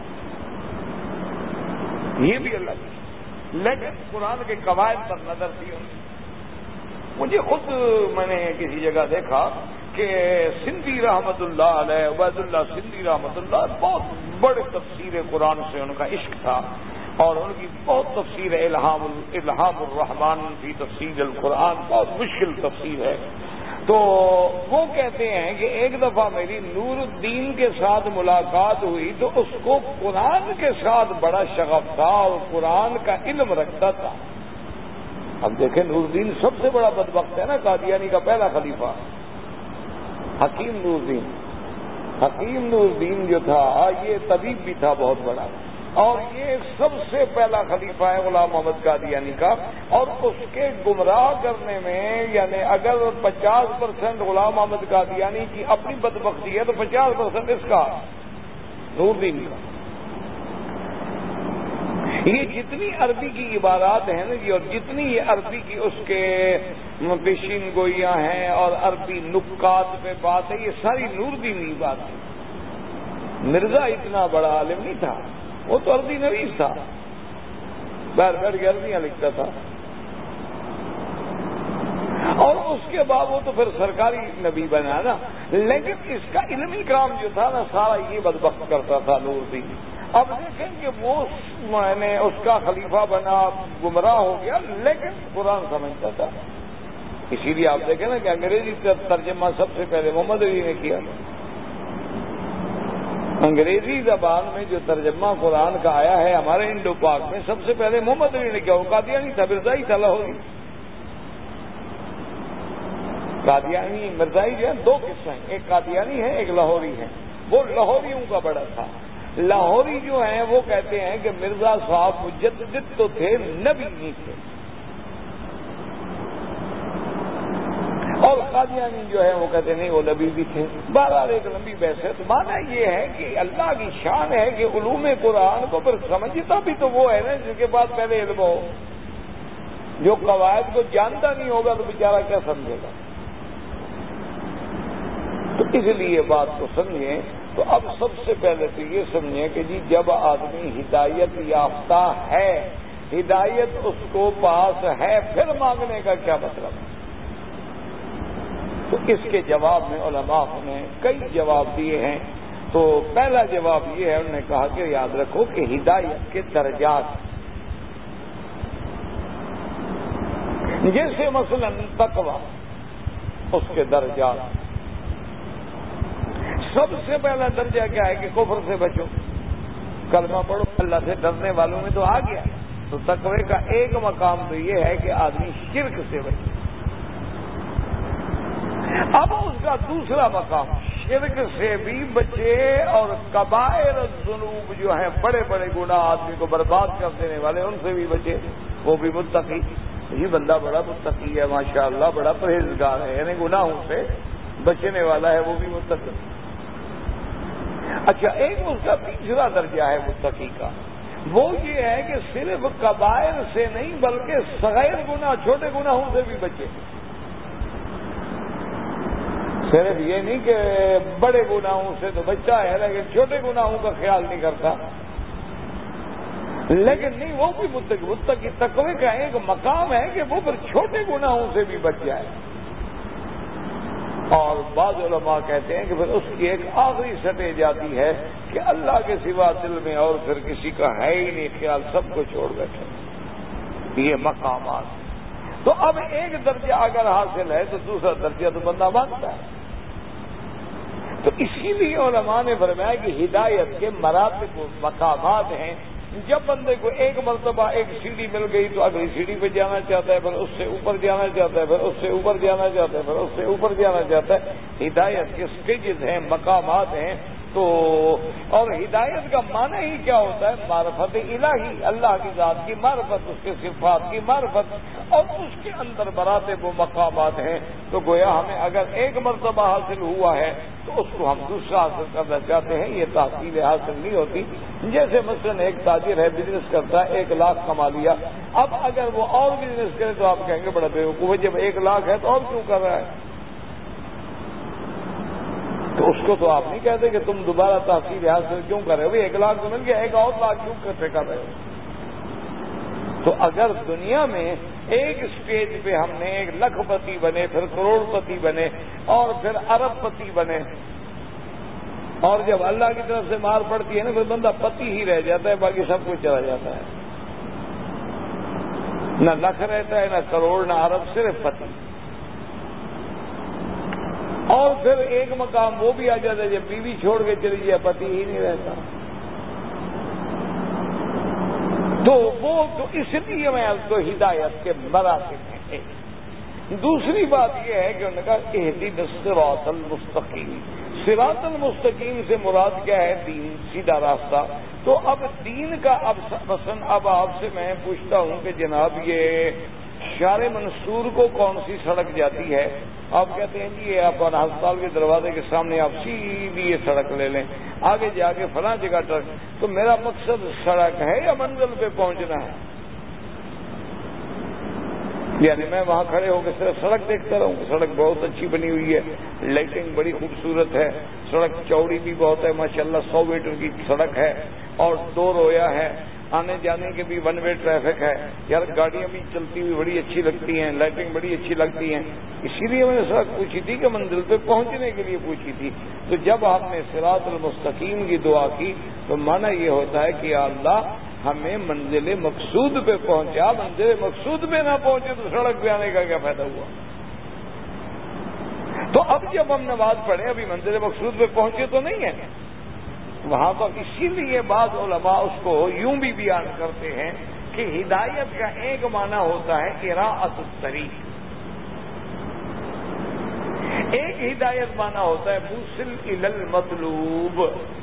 یہ بھی اللہ کی، لیکن قرآن کے قواعد پر نظر تھی ان کی۔ مجھے خود میں نے کسی جگہ دیکھا کہ سندھی رحمت اللہ علیہ، عبید اللہ سندھی رحمت اللہ، بہت بڑے تفسیر قرآن سے ان کا عشق تھا، اور ان کی بہت تفسیر ہے، الہام الرحمن فی تفسیر القرآن، بہت مشکل تفسیر ہے۔ تو وہ کہتے ہیں کہ ایک دفعہ میری نور الدین کے ساتھ ملاقات ہوئی تو اس کو قرآن کے ساتھ بڑا شغف تھا اور قرآن کا علم رکھتا تھا۔ اب دیکھیں نور الدین سب سے بڑا بدبخت ہے نا، قادیانی کا پہلا خلیفہ حکیم نور الدین۔ حکیم نور الدین جو تھا یہ طبیب بھی تھا بہت بڑا، اور یہ سب سے پہلا خلیفہ ہے غلام محمد قادیانی کا، اور اس کے گمراہ کرنے میں یعنی اگر 50% غلام محمد قادیانی کی اپنی بدبختی ہے تو 50% اس کا نور الدین کا۔ یہ جتنی عربی کی عبارات ہیں نا جی، اور جتنی یہ عربی کی اس کے پیشین گوئیاں ہیں اور عربی نکات پہ بات ہے، یہ ساری نور الدین کی بات ہے۔ مرزا اتنا بڑا عالم نہیں تھا، وہ تو عربی نویس تھا، بیٹھ بیٹھ کے عربیاں لکھتا تھا، اور اس کے بعد وہ تو پھر سرکاری نبی بنا نا، لیکن اس کا علمی کام جو تھا نا سارا یہ بدبخت کرتا تھا نور دین۔ اب دیکھیں کہ وہ اس کا خلیفہ بنا، گمراہ ہو گیا، لیکن قرآن سمجھتا تھا۔ اسی لیے آپ دیکھیں نا کہ انگریزی ترجمہ سب سے پہلے محمد علی نے کیا۔ انگریزی زبان میں جو ترجمہ قرآن کا آیا ہے ہمارے انڈو پاک میں، سب سے پہلے محمد علی نے کیا۔ وہ قادیانی تھا، مرزائی تھا، لاہوری۔ قادیانی مرزائی جو ہے دو قسم ہیں، ایک قادیانی ہے، ایک لاہوری ہے۔ وہ لاہوریوں کا بڑا تھا۔ لاہوری جو ہیں وہ کہتے ہیں کہ مرزا صاحب مجدد تو تھے، نبی نہیں تھے، اور قادیانی جو ہے وہ کہتے نہیں وہ نبی بھی تھے۔ بہرحال ایک لمبی بحث ہے۔ تو مانا یہ ہے کہ اللہ کی شان ہے کہ علوم قرآن کو پھر سمجھتا بھی تو وہ ہے نا جس کے بعد پہلے علم ہو۔ جو قواعد کو جانتا نہیں ہوگا تو بیچارہ کیا سمجھے گا؟ تو اس لیے بات کو سمجھیں۔ تو اب سب سے پہلے تو یہ سمجھیں کہ جی جب آدمی ہدایت یافتہ ہے، ہدایت اس کو پاس ہے، پھر مانگنے کا کیا مطلب ہے؟ تو اس کے جواب میں علماء نے کئی جواب دیے ہیں۔ تو پہلا جواب یہ ہے، انہوں نے کہا کہ یاد رکھو کہ ہدایت کے درجات، جیسے مثلا تقویٰ، اس کے درجات۔ سب سے پہلا درجہ کیا ہے کہ کفر سے بچو، کلمہ پڑھو، اللہ سے ڈرنے والوں میں تو آ گیا۔ تو تقوی کا ایک مقام تو یہ ہے کہ آدمی شرک سے بچے۔ اب اس کا دوسرا مقام شرک سے بھی بچے، اور کبائر الذنوب جو ہیں بڑے بڑے گناہ آدمی کو برباد کر دینے والے، ان سے بھی بچے، وہ بھی متقی۔ یہ بندہ بڑا متقی ہے ماشاءاللہ، بڑا پرہیزگار ہے، یعنی گناہوں سے بچنے والا ہے، وہ بھی متقی۔ اچھا، ایک اس کا تیسرا درجہ ہے متقی کا، وہ یہ ہے کہ صرف کبائر سے نہیں بلکہ صغیر گناہ، چھوٹے گناہوں سے بھی بچے۔ صرف یہ نہیں کہ بڑے گناہوں سے تو بچتا ہے لیکن چھوٹے گناہوں کا خیال نہیں کرتا، لیکن نہیں وہ بھی متقی تقوی کا ایک مقام ہے کہ وہ پھر چھوٹے گناہوں سے بھی بچ جائے۔ اور بعض علماء کہتے ہیں کہ پھر اس کی ایک آخری سطح جاتی ہے کہ اللہ کے سوا دل میں اور پھر کسی کا ہے ہی نہیں خیال، سب کو چھوڑ بیٹھے۔ یہ مقامات۔ تو اب ایک درجہ اگر حاصل ہے تو دوسرا درجہ تو بندہ مانگتا ہے۔ تو اسی لیے علماء نے فرمایا کہ ہدایت کے مراتب و مقامات ہیں۔ جب بندے کو ایک مرتبہ ایک سیڑھی مل گئی تو اگلی سیڑھی پہ جانا چاہتا ہے، پھر اس سے اوپر جانا چاہتا ہے، پھر اس سے اوپر جانا چاہتا ہے، پھر اس سے اوپر جانا چاہتا ہے۔ ہدایت کے سٹیجز ہیں، مقامات ہیں۔ تو اور ہدایت کا معنی ہی کیا ہوتا ہے؟ معرفت الہی، اللہ کی ذات کی معرفت، اس کے صفات کی معرفت، اور اس کے اندر مراتب و مقامات ہیں۔ تو گویا ہمیں اگر ایک مرتبہ حاصل ہوا ہے تو اس کو ہم دوسرا حاصل کرنا چاہتے ہیں، یہ تحصیل حاصل نہیں ہوتی۔ جیسے مثلا ایک تاجر ہے، بزنس کرتا ہے، 1 لاکھ کما لیا، اب اگر وہ اور بزنس کرے تو آپ کہیں گے بڑا بیوقوف ہے، جب 1 لاکھ ہے تو اور کیوں کر رہا ہے؟ تو اس کو تو آپ نہیں کہتے کہ تم دوبارہ تحصیل حاصل کیوں کر رہے ہو، 1 لاکھ تو مل گیا، 1 اور لاکھ کیوں کر رہے ہو؟ تو اگر دنیا میں ایک سٹیج پہ ہم نے 1 لاکھ پتی بنے، پھر کروڑ پتی بنے، اور پھر ارب پتی بنے، اور جب اللہ کی طرف سے مار پڑتی ہے نا پھر بندہ پتی ہی رہ جاتا ہے، باقی سب کچھ چلا جاتا ہے، نہ لاکھ رہتا ہے، نہ کروڑ، نہ ارب، صرف پتی۔ اور پھر ایک مقام وہ بھی آ جاتا ہے جب بیوی چھوڑ کے چلی جائے، پتی ہی نہیں رہتا۔ تو وہ تو اس لیے میں آپ کو ہدایت کے مراتب ہیں۔ دوسری بات یہ ہے کہ انہوں نے کہا اہدنا الصراط المستقیم۔ صراط المستقیم سے مراد کیا ہے؟ دین، سیدھا راستہ۔ تو اب دین کا مثلا اب آپ سے میں پوچھتا ہوں کہ جناب یہ شارع منصور کو کون سی سڑک جاتی ہے؟ آپ کہتے ہیں جی یہ آپ ہسپتال کے دروازے کے سامنے آپ سیدھی یہ سڑک لے لیں، آگے جا کے فلاں جگہ ٹرک۔ تو میرا مقصد سڑک ہے یا منزل پہ پہنچنا ہے؟ یعنی میں وہاں کھڑے ہو کے صرف سڑک دیکھتا رہوں؟ سڑک بہت اچھی بنی ہوئی ہے، لائٹنگ بڑی خوبصورت ہے، سڑک چوڑی بھی بہت ہے ماشاءاللہ، 100 میٹر کی سڑک ہے اور 2 رویا ہے۔ آنے جانے کے بھی ون وے ٹریفک ہے، یار گاڑیاں بھی چلتی ہوئی بڑی اچھی لگتی ہیں، لائٹنگ بڑی اچھی لگتی ہیں، اسی لیے میں نے سڑک پوچھی تھی کہ منزل پہ پہنچنے کے لیے پوچھی تھی. تو جب آپ نے صراط المستقیم کی دعا کی تو معنی یہ ہوتا ہے کہ یا اللہ ہمیں منزل مقصود پہ پہنچا، منزل مقصود پہ نہ پہنچے تو سڑک پہ آنے کا کیا فائدہ ہوا. تو اب جب ہم نماز پڑھیں ابھی منزل مقصود پہ پہنچے تو نہیں ہے وہاں پر. اسی لیے بعض علماء اس کو یوں بھی بیان کرتے ہیں کہ ہدایت کا ایک معنی ہوتا ہے اراءۃ الطریق، ایک ہدایت معنی ہوتا ہے موصل الی المطلوب.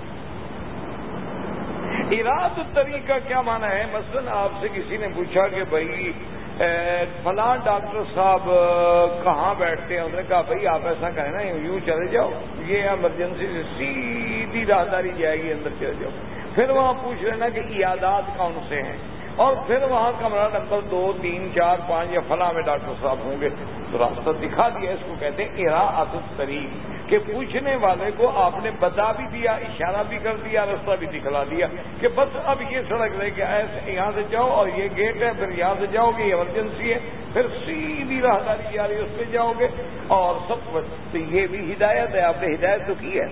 اراءۃ الطریق کا کیا معنی ہے؟ مثلا آپ سے کسی نے پوچھا کہ بھائی فلاں ڈاکٹر صاحب کہاں بیٹھتے ہیں، انہوں نے کہا بھائی آپ ایسا کریں نا یوں چلے جاؤ، یہ ایمرجنسی سے سیدھی راہداری جائے گی، اندر چلے جاؤ. پھر وہاں پوچھ لینا کہ عیادات کون سے ہیں، اور پھر وہاں کمرہ نمبر 2 3 4 5 یا فلاں میں ڈاکٹر صاحب ہوں گے. تو راستہ دکھا دیا. اس کو کہتے ہیں اراءۃ الطریق کہ پوچھنے والے کو آپ نے بتا بھی دیا، اشارہ بھی کر دیا، راستہ بھی دکھلا دیا کہ بس اب یہ سڑک لے کے ایسے یہاں سے جاؤ اور یہ گیٹ ہے، پھر یہاں سے جاؤ گے، یہ ایمرجنسی ہے، پھر سیدھی راہداری جا رہی ہے اس پہ جاؤ گے اور سب کچھ. تو یہ بھی ہدایت ہے، آپ نے ہدایت تو کی ہے.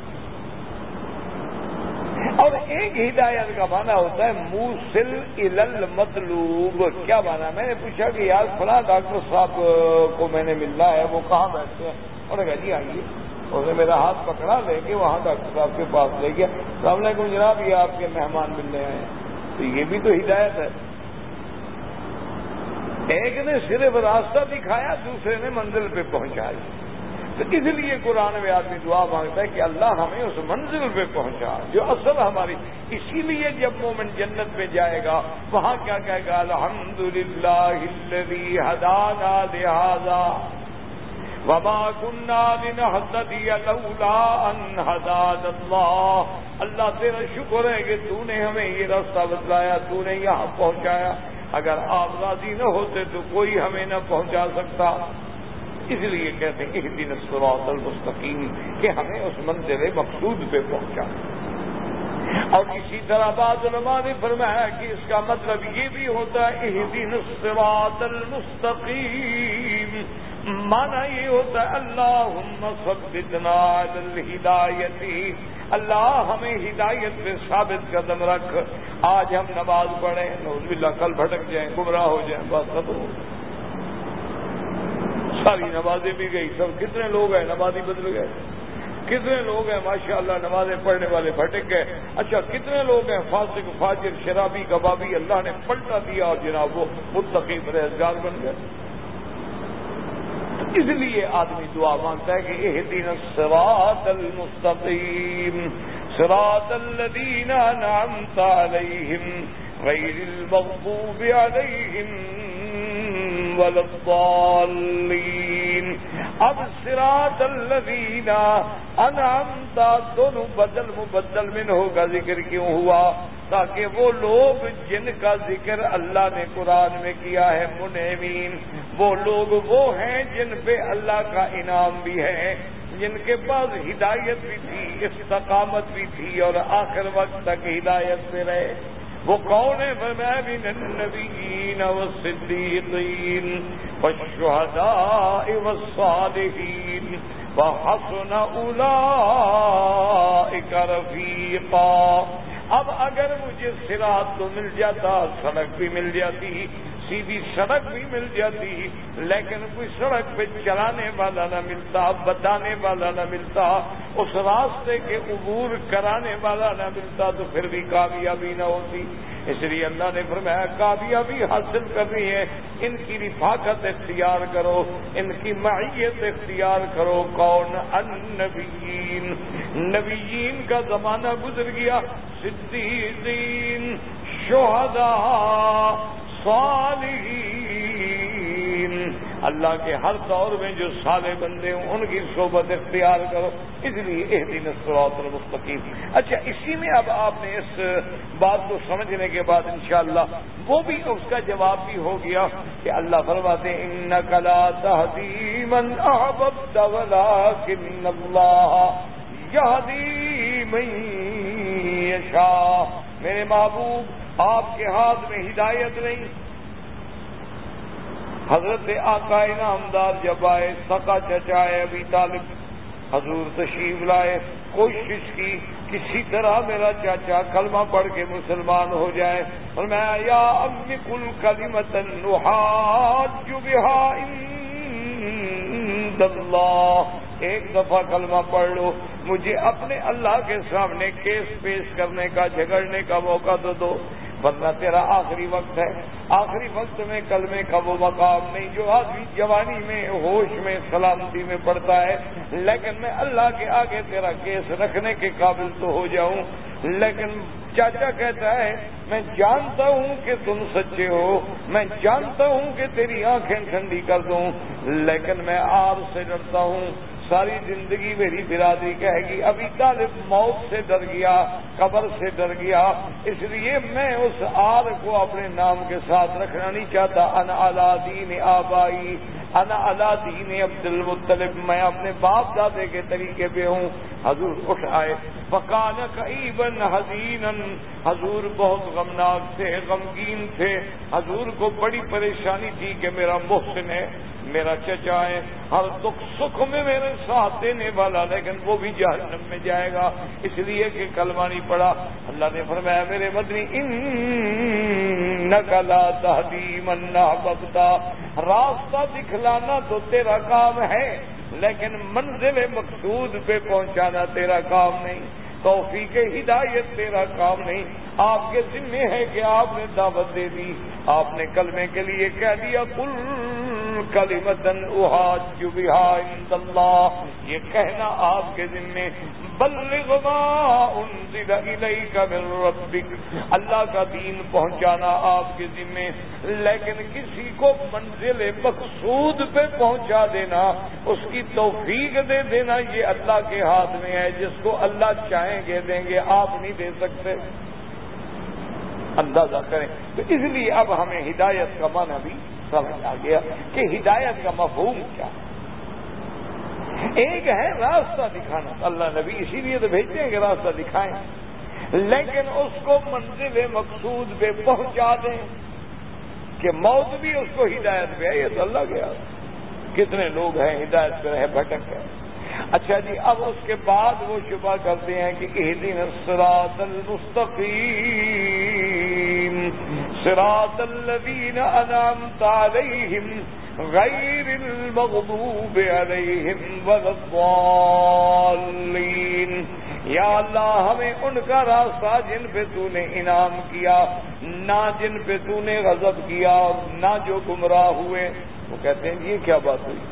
اور ایک ہدایت کا معنی ہوتا ہے موصل الی المطلوب. کیا معنی؟ میں نے پوچھا کہ یار فلاں ڈاکٹر صاحب کو میں نے ملنا ہے، وہ کہاں بیٹھتے ہیں؟ انہوں نے کہا جی آئیے. اس نے میرا ہاتھ پکڑا، لے کے وہاں ڈاکٹر صاحب کے پاس لے گیا. السلام علیکم جناب، یہ آپ کے مہمان ملنے آئے ہیں. تو یہ بھی تو ہدایت ہے. ایک نے صرف راستہ دکھایا، دوسرے نے منزل پہ پہنچایا. تو اس لیے قرآن میں آدمی دعا مانگتا ہے کہ اللہ ہمیں اس منزل پہ پہنچا جو اصل ہماری. اسی لیے جب مومن جنت میں جائے گا وہاں کیا کہے گا؟ الحمدللہ الذی ہدانا لہذا وما كنا لنهتدي لولا ان هدانا اللہ. اللہ تیرا شکر ہے کہ تو نے ہمیں یہ راستہ بتلایا، تو نے یہاں پہنچایا، اگر آپ راضی نہ ہوتے تو کوئی ہمیں نہ پہنچا سکتا. اس لیے کہتے ہیں اہدنا الصراط المستقیم کہ ہمیں اس منزل مقصود پہ پہنچا. اور اسی طرح بعض علماء نے فرمایا کہ اس کا مطلب یہ بھی ہوتا ہے اہدنا الصراط المستقیم، مانا یہ ہوتا ہے اللہم ثبتنا علی الہدایت، اللہ ہمیں ہدایت پہ ثابت قدم رکھ. آج ہم نماز پڑھیں، نعوذ باللہ کل بھٹک جائیں، گمراہ ہو جائیں، بس ختم ہو ساری نمازیں بھی گئی. سب کتنے لوگ ہیں نمازی بدل گئے، کتنے لوگ ہیں ماشاءاللہ نمازیں پڑھنے والے بھٹک گئے. اچھا کتنے لوگ ہیں فاسق فاجر شرابی کبابی اللہ نے پلٹا دیا اور جناب وہ متقی پرہیزگار بن گئے. اس لیے آدمی دعا مانگتا ہے کہ اہدنا الصراط المستقیم صراط الذین انعمت علیہم غیر المغضوب علیہم ولا الضالین. اب صراط الذین انعمت دونوں بدل مبدل منہ کا ذکر کیوں ہوا؟ تاکہ وہ لوگ جن کا ذکر اللہ نے قرآن میں کیا ہے منعمین، وہ لوگ وہ ہیں جن پہ اللہ کا انعام بھی ہے، جن کے پاس ہدایت بھی تھی، استقامت بھی تھی اور آخر وقت تک ہدایت پہ رہے. وہ کون ہے؟ فرمایا من النبیین والصدیقین والشہداء والصالحین وحسن اولئک رفیقا. اب اگر مجھے صراط تو مل جاتا، سڑک بھی مل جاتی، سیدھی سڑک بھی مل جاتی، لیکن کوئی سڑک پہ چلانے والا نہ ملتا، بتانے والا نہ ملتا، اس راستے کے عبور کرانے والا نہ ملتا، تو پھر بھی کامیابی نہ ہوتی. اس لیے اللہ نے فرمایا کامیابی حاصل کرنی ہے، ان کی رفاقت اختیار کرو، ان کی معیت اختیار کرو. کون؟ النبیین، نبیین کا زمانہ گزر گیا، صدیقین، شہداء، صالحین، اللہ کے ہر دور میں جو صالح بندے ہوں ان کی صحبت اختیار کرو. اس لیے اہدنا الصراط المستقیم. اچھا اسی میں اب آپ نے اس بات کو سمجھنے کے بعد انشاءاللہ وہ بھی اس کا جواب بھی ہو گیا کہ اللہ فرماتے ہیں انک لا تہدی من احببت ولکن اللہ یہدی من یشاء. میرے محبوب آپ کے ہاتھ میں ہدایت نہیں. حضرت آقا انعامدار جب آئے، سکا چچائے ابی طالب، حضور تشریف لائے، کوشش کی کسی طرح میرا چاچا کلمہ پڑھ کے مسلمان ہو جائے. اور میں یا امی کل کلمۃ نحاج بہا عند اللہ، ایک دفعہ کلمہ پڑھ لو، مجھے اپنے اللہ کے سامنے کیس پیش کرنے کا، جھگڑنے کا موقع تو دو، ورنہ تیرا آخری وقت ہے. آخری وقت میں کلمے کا وہ مقام نہیں جو آدمی جوانی میں، ہوش میں، سلامتی میں پڑتا ہے. لیکن میں اللہ کے آگے تیرا کیس رکھنے کے قابل تو ہو جاؤں. لیکن چاچا کہتا ہے میں جانتا ہوں کہ تم سچے ہو، میں جانتا ہوں کہ تیری آنکھیں ٹھنڈی کر دوں، لیکن میں آگ سے ڈرتا ہوں. ساری زندگی میری برادری کہے گی ابھی طالب موت سے ڈر گیا، قبر سے ڈر گیا، اس لیے میں اس آر کو اپنے نام کے ساتھ رکھنا نہیں چاہتا. انا علی دین آبائی، انا علی دین عبد المطلب، میں اپنے باپ دادے کے طریقے پہ ہوں. حضور اٹھ آئے، فکان کئیبا حزینا، حضور بہت غمناک تھے، غمگین تھے. حضور کو بڑی پریشانی تھی کہ میرا محسن ہے، میرا چچا ہے، ہر دکھ سکھ میں میرے ساتھ دینے والا، لیکن وہ بھی جہنم میں جائے گا اس لیے کہ کلمہ نہیں پڑا. اللہ نے فرمایا میرے مدنی انک لا تہدی من احببت، راستہ دکھلانا تو تیرا کام ہے لیکن منزل مقصود پہ پہنچانا تیرا کام نہیں، توفیق ہدایت تیرا کام نہیں. آپ کے ذمہ ہے کہ آپ نے دعوت دے دی، آپ نے کلمے کے لیے کہہ دیا قل کلمۃ احاج بہا عند اللہ، یہ کہنا آپ کے ذمہ. بلغ ما انزل الیک من ربک، اللہ کا دین پہنچانا آپ کے ذمہ، لیکن کسی کو منزل مقصود پہ پہنچا دینا، اس کی توفیق دے دینا، یہ اللہ کے ہاتھ میں ہے. جس کو اللہ چاہیں گے دیں گے، آپ نہیں دے سکتے. اندازہ کریں. تو اس لیے اب ہمیں ہدایت کا معنی بھی سمجھ آ گیا کہ ہدایت کا مفہوم کیا. ایک ہے راستہ دکھانا، اللہ نبی اسی لیے تو بھیجتے ہیں کہ راستہ دکھائیں، لیکن اس کو منزل مقصود پہ پہنچا دیں کہ موت بھی اس کو ہدایت پہ ہے. یہ تو اللہ کے ہاتھ. کتنے لوگ ہیں ہدایت پہ رہے بھٹک گئے. اچھا جی، اب اس کے بعد وہ شبہ کرتے ہیں کہ اہدنا الصراط المستقیم صراط الذین انعمت علیہم غیر المغضوب علیہم ولا الضالین. یا اللہ ہمیں ان کا راستہ جن پہ تو نے انعام کیا، نہ جن پہ تو نے غضب کیا، نہ جو گمراہ ہوئے. وہ کہتے ہیں یہ کیا بات ہوئی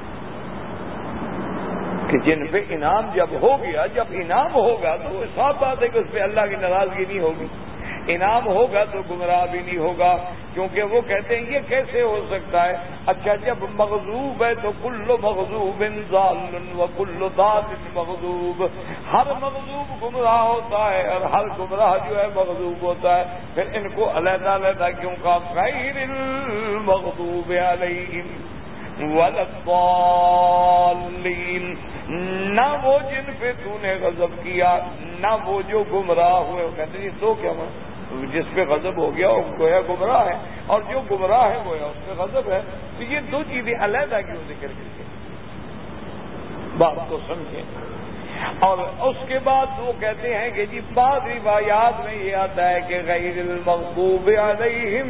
کہ جن پہ انعام جب ہو گیا، جب انعام ہوگا تو وہ صاف بات ہے کہ اس پہ اللہ کی ناراضگی نہیں ہوگی. انعام ہوگا تو گمراہ بھی نہیں ہوگا، کیونکہ وہ کہتے ہیں یہ کیسے ہو سکتا ہے. اچھا جب مغضوب ہے تو کل مغضوب ضال وکل ضال مغضوب، ہر مغضوب گمراہ ہوتا ہے اور ہر گمراہ جو ہے مغضوب ہوتا ہے. پھر ان کو علیحدہ علیحدہ کیوں کہا غیر المغضوب علیہم ولا الضالین، نہ وہ جن پہ تو نے غضب کیا، نہ وہ جو گمراہ ہوئے. وہ کہتے ہیں تو کیا جس پہ غضب ہو گیا وہ گویا گمراہ ہے، اور جو گمراہ ہے گویا اس پہ غضب ہے. تو یہ دو چیزیں علیحدہ کیوں ذکر کر کے بات کو سمجھیں. اور اس کے بعد وہ کہتے ہیں کہ جی بعض روایات میں یہ آتا ہے کہ غیر المغضوب علیہم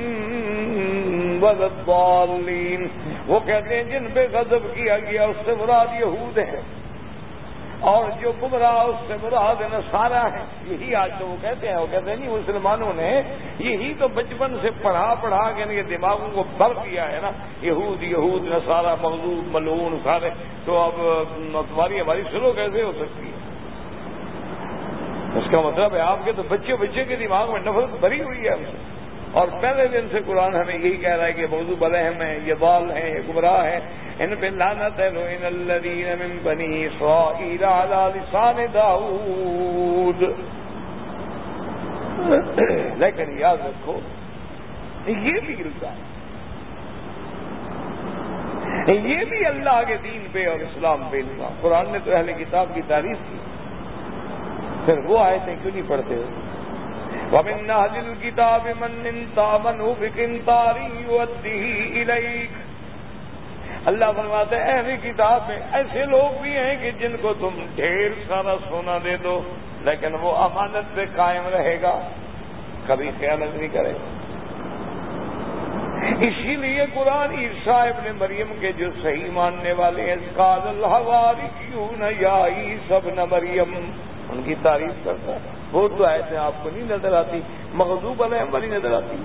ولا الضالین، وہ کہتے ہیں جن پہ غضب کیا گیا اس سے مراد یہود ہے، اور جو گمراہ اس سے مراد نصارہ ہیں. یہی آج تو وہ کہتے ہیں نہیں مسلمانوں نے یہی تو بچپن سے پڑھا کے ان کے دماغوں کو بھر دیا ہے نا، یہود نصارہ مغضوب ملعون سارے. تو اب ہماری سلو کیسے ہو سکتی ہے؟ اس کا مطلب ہے آپ کے تو بچے کے دماغ میں نفرت بھری ہوئی ہے ہم سے. اور پہلے دن سے قرآن ہمیں یہی کہہ رہا ہے کہ مغضوب علیہم ہیں، یہ ضال ہیں، یہ گمراہ ہیں، ان پہ لعنت ہے. لعن الذین من بنی اسرائیل علی لسان داؤد. لیکن یاد رکھو یہ بھی الزام، یہ بھی اللہ کے دین پہ اور اسلام پہ الزام. قرآن نے تو اہل کتاب کی تعریف کی، پھر وہ آیتیں کیوں نہیں پڑھتے ہو؟ وَمِنْ أَهْلِ الْكِتَابِ مَنْ إِنْ تَأْمَنْهُ بِقِنْطَارٍ يُؤَدِّهِ إِلَيْكَ۔ اللہ فرماتے ہیں اہل کتاب میں ایسے لوگ بھی ہیں کہ جن کو تم ڈھیر سارا سونا دے دو لیکن وہ امانت پہ قائم رہے گا، کبھی خیانت نہیں کرے گا۔ اسی لیے قرآن عیسیٰ ابن مریم کے جو صحیح ماننے والے ہیں قال الحواریون یا عیسی ابن مریم، ان کی تعریف کرتا ہے۔ وہ تو ایسے آپ کو نہیں نظر آتی، مغضوب علیہم والی نظر آتی،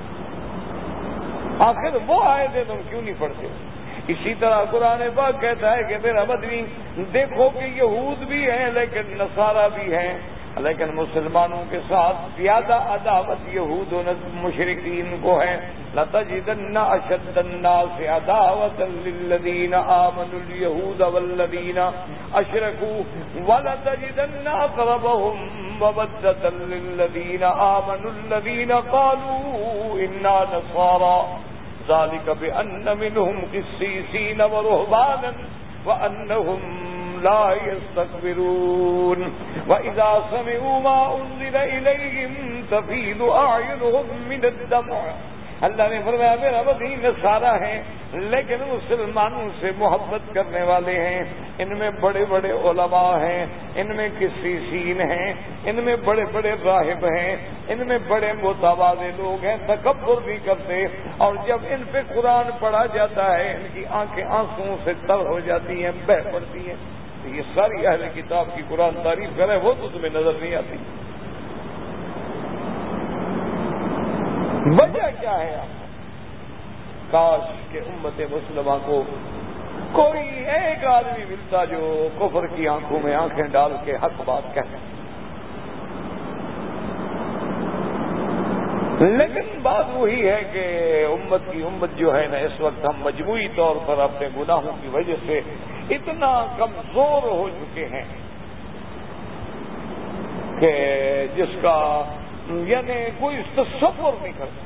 آخر وہ آیتیں تم کیوں نہیں پڑھتے؟ اسی طرح قرآن پاک کہتا ہے کہ میرا مدنی دیکھو کہ یہود بھی ہیں لیکن نصارہ بھی ہیں، لیکن مسلمانوں کے ساتھ زیادہ عداوت یہود و مشرکین کو ہے۔ لَتَجِدَنَّ أَشَدَّ النَّاسِ عَدَاوَةً لِلَّذِينَ آمَنُوا الْيَهُودَ وَالَّذِينَ أَشْرَكُوا وَلَتَجِدَنَّ أَقْرَبَهُم مَّوَدَّةً لِلَّذِينَ آمَنُوا الَّذِينَ قَالُوا إِنَّا نَصَارَىٰ ذَلِكَ بِأَنَّ مِنْهُمْ قِسِّيسِينَ وَرُهْبَانًا وَأَنَّهُمْ لا يستكبرون وإذا سمعوا ما أنزل إليهم تفيض أعينهم من الدمع۔ اللہ نے فرمایا میرا ولی نصارہ ہیں لیکن مسلمانوں سے محبت کرنے والے ہیں، ان میں بڑے بڑے علماء ہیں، ان میں قسیسین ہیں، ان میں بڑے بڑے راہب ہیں، ان میں بڑے متواضع لوگ ہیں، تکبر بھی کرتے، اور جب ان پہ قرآن پڑھا جاتا ہے ان کی آنکھیں آنسوؤں سے تر ہو جاتی ہیں، بہہ پڑتی ہیں۔ یہ ساری اہل کتاب کی قرآن تعریف کرے وہ تو تمہیں نظر نہیں آتی۔ وجہ کیا ہے آپ؟ کاش کہ امت مسلمہ کو کوئی ایک آدمی ملتا جو کفر کی آنکھوں میں آنکھیں ڈال کے حق بات کہتا، لیکن بات وہی ہے کہ امت جو ہے نا اس وقت ہم مجموعی طور پر اپنے گناہوں کی وجہ سے اتنا کمزور ہو چکے ہیں کہ جس کا یعنی کوئی تصور نہیں کرتا۔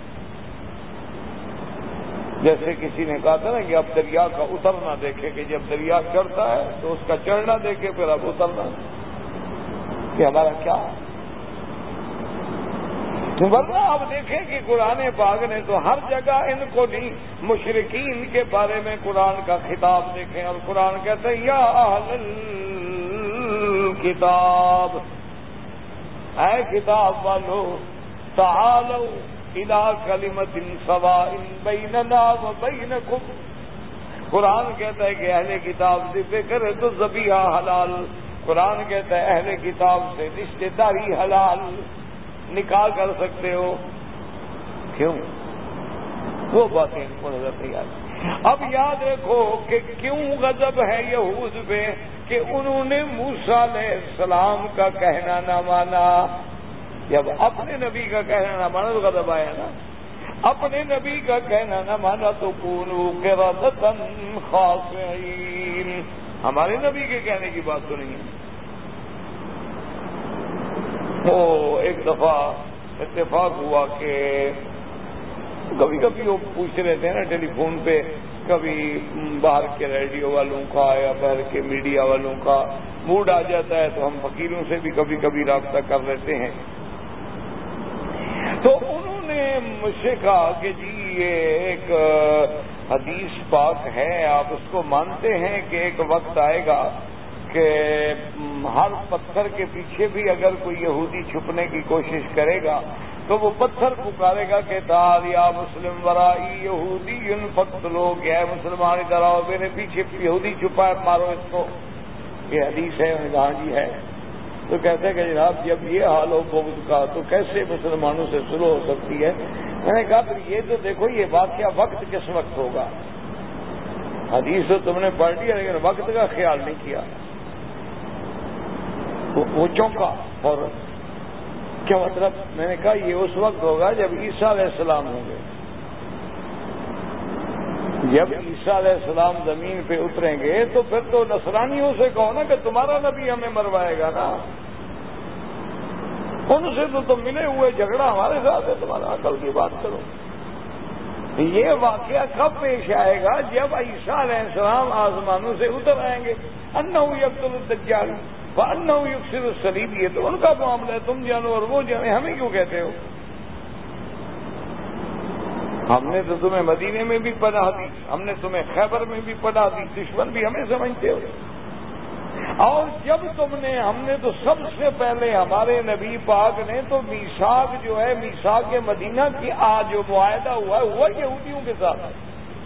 جیسے کسی نے کہا تھا نا کہ اب دریا کا اترنا دیکھے، کہ جب دریا چڑھتا ہے تو اس کا چڑھنا دیکھے پھر اب اترنا، کہ ہمارا کیا ہے؟ ورنہ آپ دیکھیں کہ قرآن پاک نے تو ہر جگہ ان کو نہیں، مشرکین کے بارے میں قرآن کا خطاب دیکھیں، اور قرآن کہتے ہیں یا اہل الکتاب، اے کتاب والو، تعالوا الی کلمۃ سواء بیننا وبینکم۔ قرآن کہتا ہے کہ اہل کتاب ذبح کرے تو ذبیحہ حلال، قرآن کہتا ہے اہل کتاب سے رشتہ داری حلال، نکاح کر سکتے ہو، کیوں؟ وہ باتیں ان کو نظر نہیں آتی۔ اب یاد رکھو کہ کیوں غضب ہے یہود پہ کہ انہوں نے موسیٰ علیہ السلام کا کہنا نہ مانا۔ جب اپنے نبی کا کہنا نہ مانا تو غضب آیا نا، اپنے نبی کا کہنا نہ مانا تو کونوا قردۃ خاسئین، ہمارے نبی کے کہنے کی بات تو نہیں ہے۔ وہ ایک دفعہ اتفاق ہوا کہ کبھی کبھی وہ پوچھتے رہتے ہیں نا ٹیلی فون پہ، کبھی باہر کے ریڈیو والوں کا یا باہر کے میڈیا والوں کا موڈ آ جاتا ہے تو ہم فقیروں سے بھی کبھی کبھی رابطہ کر لیتے ہیں۔ تو انہوں نے مجھ سے کہا کہ جی یہ ایک حدیث پاک ہے، آپ اس کو مانتے ہیں کہ ایک وقت آئے گا کہ ہر پتھر کے پیچھے بھی اگر کوئی یہودی چھپنے کی کوشش کرے گا تو وہ پتھر پکارے گا کہ تعال یا مسلم ورائی یہودی فقتلوہ، کیا ہے مسلمان ادھر آؤ، میرے پیچھے یہودی چھپا ہے مارو اس کو۔ یہ حدیث ہے؟ کہاں جی ہے؟ تو کہتے ہیں کہ جناب جب یہ حال ہو بغض کا تو کیسے مسلمانوں سے سلو ہو سکتی ہے؟ میں نے کہا پھر یہ تو دیکھو یہ واقعہ وقت کس وقت ہوگا، حدیث تو تم نے پڑھ لیا لیکن وقت کا خیال نہیں کیا۔ وہ چونکا، اور کیا مطلب؟ میں نے کہا یہ اس وقت ہوگا جب عیسیٰ علیہ السلام ہوں گے، جب عیسیٰ علیہ السلام زمین پہ اتریں گے تو پھر تو نصرانیوں سے کہو نا کہ تمہارا نبی ہمیں مروائے گا نا، ان سے تو تم ملے ہوئے، جھگڑا ہمارے ساتھ ہے، تمہارا عقل کی بات کرو۔ یہ واقعہ کب پیش آئے گا؟ جب عیسیٰ علیہ السلام آسمانوں سے اتر آئیں گے، انہ یقتل الدجال، وَأَنَّهُ يُكْسِرُ الصَّلِيبِ، یہ تو ان کا معاملہ ہے، تم جانو اور وہ جانے، ہمیں کیوں کہتے ہو؟ ہم نے تو تمہیں مدینے میں بھی پناہ دی، ہم نے تمہیں خیبر میں بھی پناہ دی، دشمن بھی ہمیں سمجھتے ہو؟ اور جب ہم نے تو سب سے پہلے ہمارے نبی پاک نے تو میثاق جو ہے، میثاق مدینہ کی آج جو معاہدہ ہوا ہے وہ یہودیوں کے ساتھ ہے۔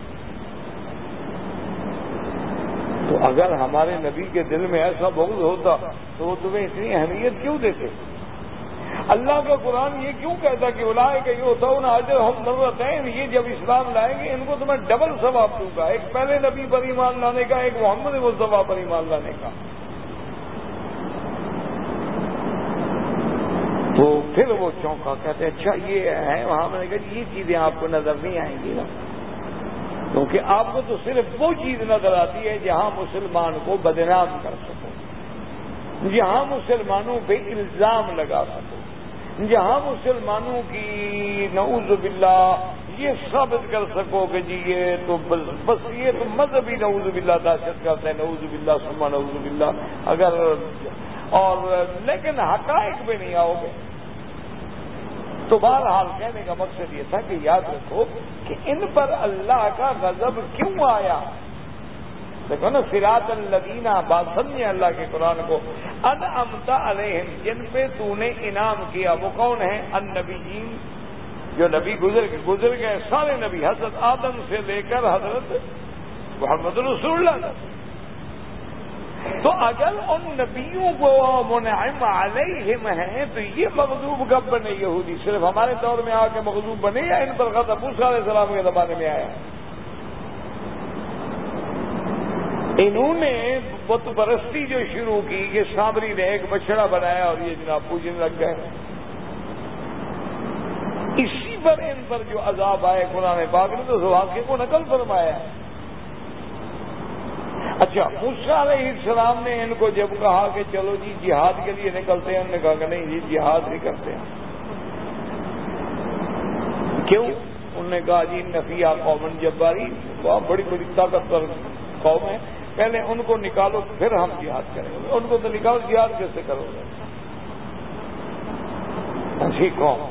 تو اگر ہمارے نبی کے دل میں ایسا بغض ہوتا تو وہ تمہیں اتنی اہمیت کیوں دیتے؟ اللہ کا قرآن یہ کیوں کہتا کہ اولئک یؤتون اجرهم مرتين، یہ جب اسلام لائیں گے ان کو تو میں ڈبل ثواب دوں گا، ایک پہلے نبی پر ایمان لانے کا، ایک محمد مصطفیٰ پر ایمان لانے کا۔ تو پھر وہ چونکا، کہتے ہیں اچھا یہ ہے وہاں، میں نے کہا یہ چیزیں آپ کو نظر نہیں آئیں گی نا، کیونکہ آپ کو تو صرف وہ چیز نظر آتی ہے جہاں مسلمان کو بدنام کر سکو، جہاں مسلمانوں پہ الزام لگا سکو، جہاں مسلمانوں کی نعوذ باللہ یہ ثابت کر سکو کہ جی یہ تو بس یہ تو مذہبی نعوذ باللہ دہشت گرد ہے، نعوذ باللہ ثم نعوذ باللہ، اگر اور لیکن حقائق پہ نہیں آؤ گے۔ تو بہرحال کہنے کا مقصد یہ تھا کہ یاد رکھو کہ ان پر اللہ کا غضب کیوں آیا۔ دیکھو نا، صراط الذین، بات سمجھے اللہ کے قرآن کو، انعمت علیہم، جن پہ تو نے انعام کیا، وہ کون ہیں؟ النبیین، جو نبی گزر گئے سارے نبی، حضرت آدم سے لے کر حضرت محمد رسول اللہ۔ تو اگر ان نبیوں کو منعم علیہم ہیں تو یہ مغضوب کب بنے یہودی؟ صرف ہمارے دور میں آ کے مغضوب بنے یا ان پر غضب موسیٰ علیہ السلام کے زمانے میں آیا؟ انہوں نے بت پرستی جو شروع کی کہ سامری نے ایک بچڑا بنایا اور یہ جناب پوجنے لگ گئے، اسی پر ان پر جو عذاب آئے قرآن پاک نے تو واقعے کو نقل فرمایا ہے۔ اچھا، موسیٰ علیہ السلام نے ان کو جب کہا کہ چلو جی جہاد کے لیے نکلتے ہیں، انہوں نے کہا کہ نہیں جی جہاد نہیں کرتے ہیں۔ کیوں؟ انہوں نے کہا جی نفیہ قوم جباری، وہ بڑی بڑی طاقتور قوم ہے، پہلے ان کو نکالو پھر ہم جہاد کریں گے۔ ان کو تو نکالو، جہاد کیسے کرو گے؟ ایسی قوم۔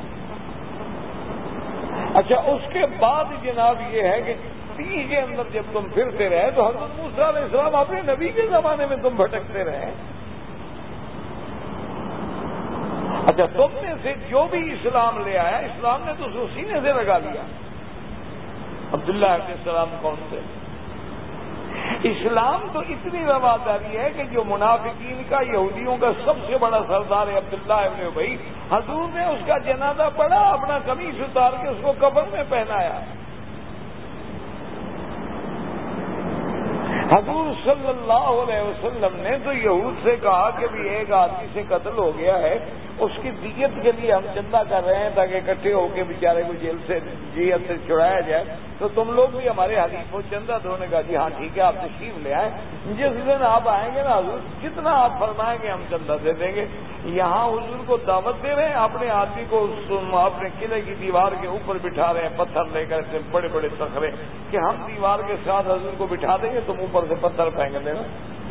اچھا، اس کے بعد جناب یہ ہے کہ تیج کے اندر جب تم پھرتے رہے تو حضرت موسیٰ علیہ السلام اپنے نبی کے زمانے میں تم بھٹکتے رہے۔ اچھا، تم میں سے جو بھی اسلام لے آیا، اسلام نے تو سینے سے لگا لیا۔ عبداللہ علیہ السلام کون تھے؟ اسلام تو اتنی رواداری ہے کہ جو منافقین کا، یہودیوں کا سب سے بڑا سردار ہے عبداللہ ابن ابی، حضور نے اس کا جنازہ پڑھا، اپنا قمیص اتار کے اس کو کفن میں پہنایا۔ حضور صلی اللہ علیہ وسلم نے تو یہود سے کہا کہ بھی ایک آدمی سے قتل ہو گیا ہے، اس کی دیت کے لیے ہم چندہ کر رہے ہیں تاکہ اکٹھے ہو کے بیچارے کو جیل سے جیت سے چھڑایا جائے، تو تم لوگ بھی ہمارے حلیف ہو، چندہ دو۔ نے کہا جی ہاں ٹھیک ہے، آپ تشریف لے آئیں، جس دن آپ آئیں گے نا حضور جتنا آپ فرمائیں گے ہم چندہ دے دیں گے۔ یہاں حضور کو دعوت دے رہے ہیں، اپنے آدمی کو اپنے قلعے کی دیوار کے اوپر بٹھا رہے ہیں، پتھر لے کر کے بڑے بڑے صخرے، کہ ہم دیوار کے ساتھ حضور کو بٹھا دیں گے، تم اوپر سے پتھر پھینک دینا۔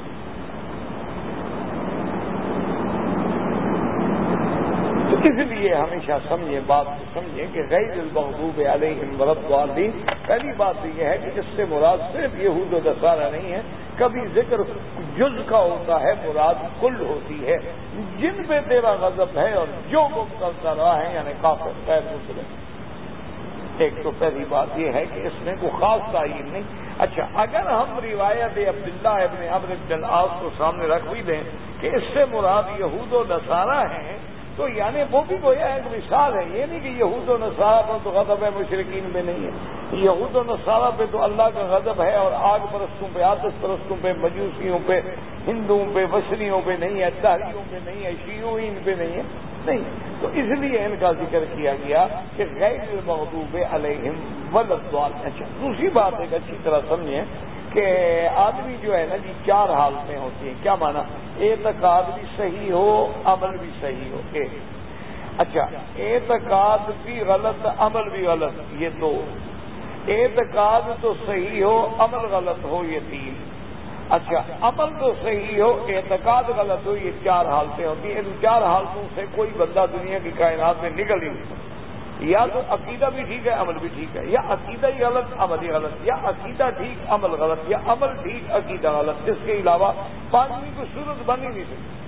تو اس لیے ہمیشہ سمجھیں، بات کو سمجھیں کہ غیر المغضوب علیہم ولا پہلی بات تو یہ ہے کہ اس سے مراد صرف یہود و نصارہ نہیں ہے، کبھی ذکر جز کا ہوتا ہے، مراد کل ہوتی ہے، جن پہ تیرا غضب ہے اور جو گم کرتا رہا ہے، یعنی کافر غیر مسلم۔ ایک تو پہلی بات یہ ہے کہ اس میں کوئی خاص تعین نہیں۔ اچھا، اگر ہم روایت عبداللہ ابن عمرو بن العاص کو سامنے رکھ بھی دیں کہ اس سے مراد یہود و نصارہ ہیں، تو یعنی وہ بھی گویا ایک مثال ہے، یہ نہیں کہ یہود و نصارہ پر تو غضب ہے، مشرکین پہ نہیں ہے۔ یہود و نصارہ پہ تو اللہ کا غضب ہے، اور آگ پرستوں پہ، آتش پرستوں پہ، مجوسیوں پہ، ہندوؤں پہ، وثنیوں پہ نہیں ہے، دہریوں پہ نہیں ہے، شیوعین پہ نہیں ہے، نہیں۔ تو اس لیے ان کا ذکر کیا گیا کہ غیر المغضوب علیہم ولا الضالین۔ اچھا، دوسری بات ایک اچھی طرح سمجھیں کہ آدمی جو ہے نا جی چار حالتیں ہوتی ہیں۔ کیا معنی؟ اعتقاد بھی صحیح ہو، عمل بھی صحیح ہو، ایک۔ اچھا، اعتقاد بھی غلط، عمل بھی غلط، یہ دو۔ اعتقاد تو صحیح ہو، عمل غلط ہو، یہ تین۔ اچھا عمل تو صحیح ہو، اعتقاد غلط ہو، یہ 4 حالتیں ہوتی ہیں. ان 4 حالتوں سے کوئی بندہ دنیا کی کائنات میں نکل ہی نہیں سکتا. یا تو عقیدہ بھی ٹھیک ہے عمل بھی ٹھیک ہے، یا عقیدہ ہی غلط عمل ہی غلط، یا عقیدہ ٹھیک عمل غلط، یا عمل ٹھیک عقیدہ غلط. اس کے علاوہ پانچویں کوئی صورت بن ہی نہیں سکتی.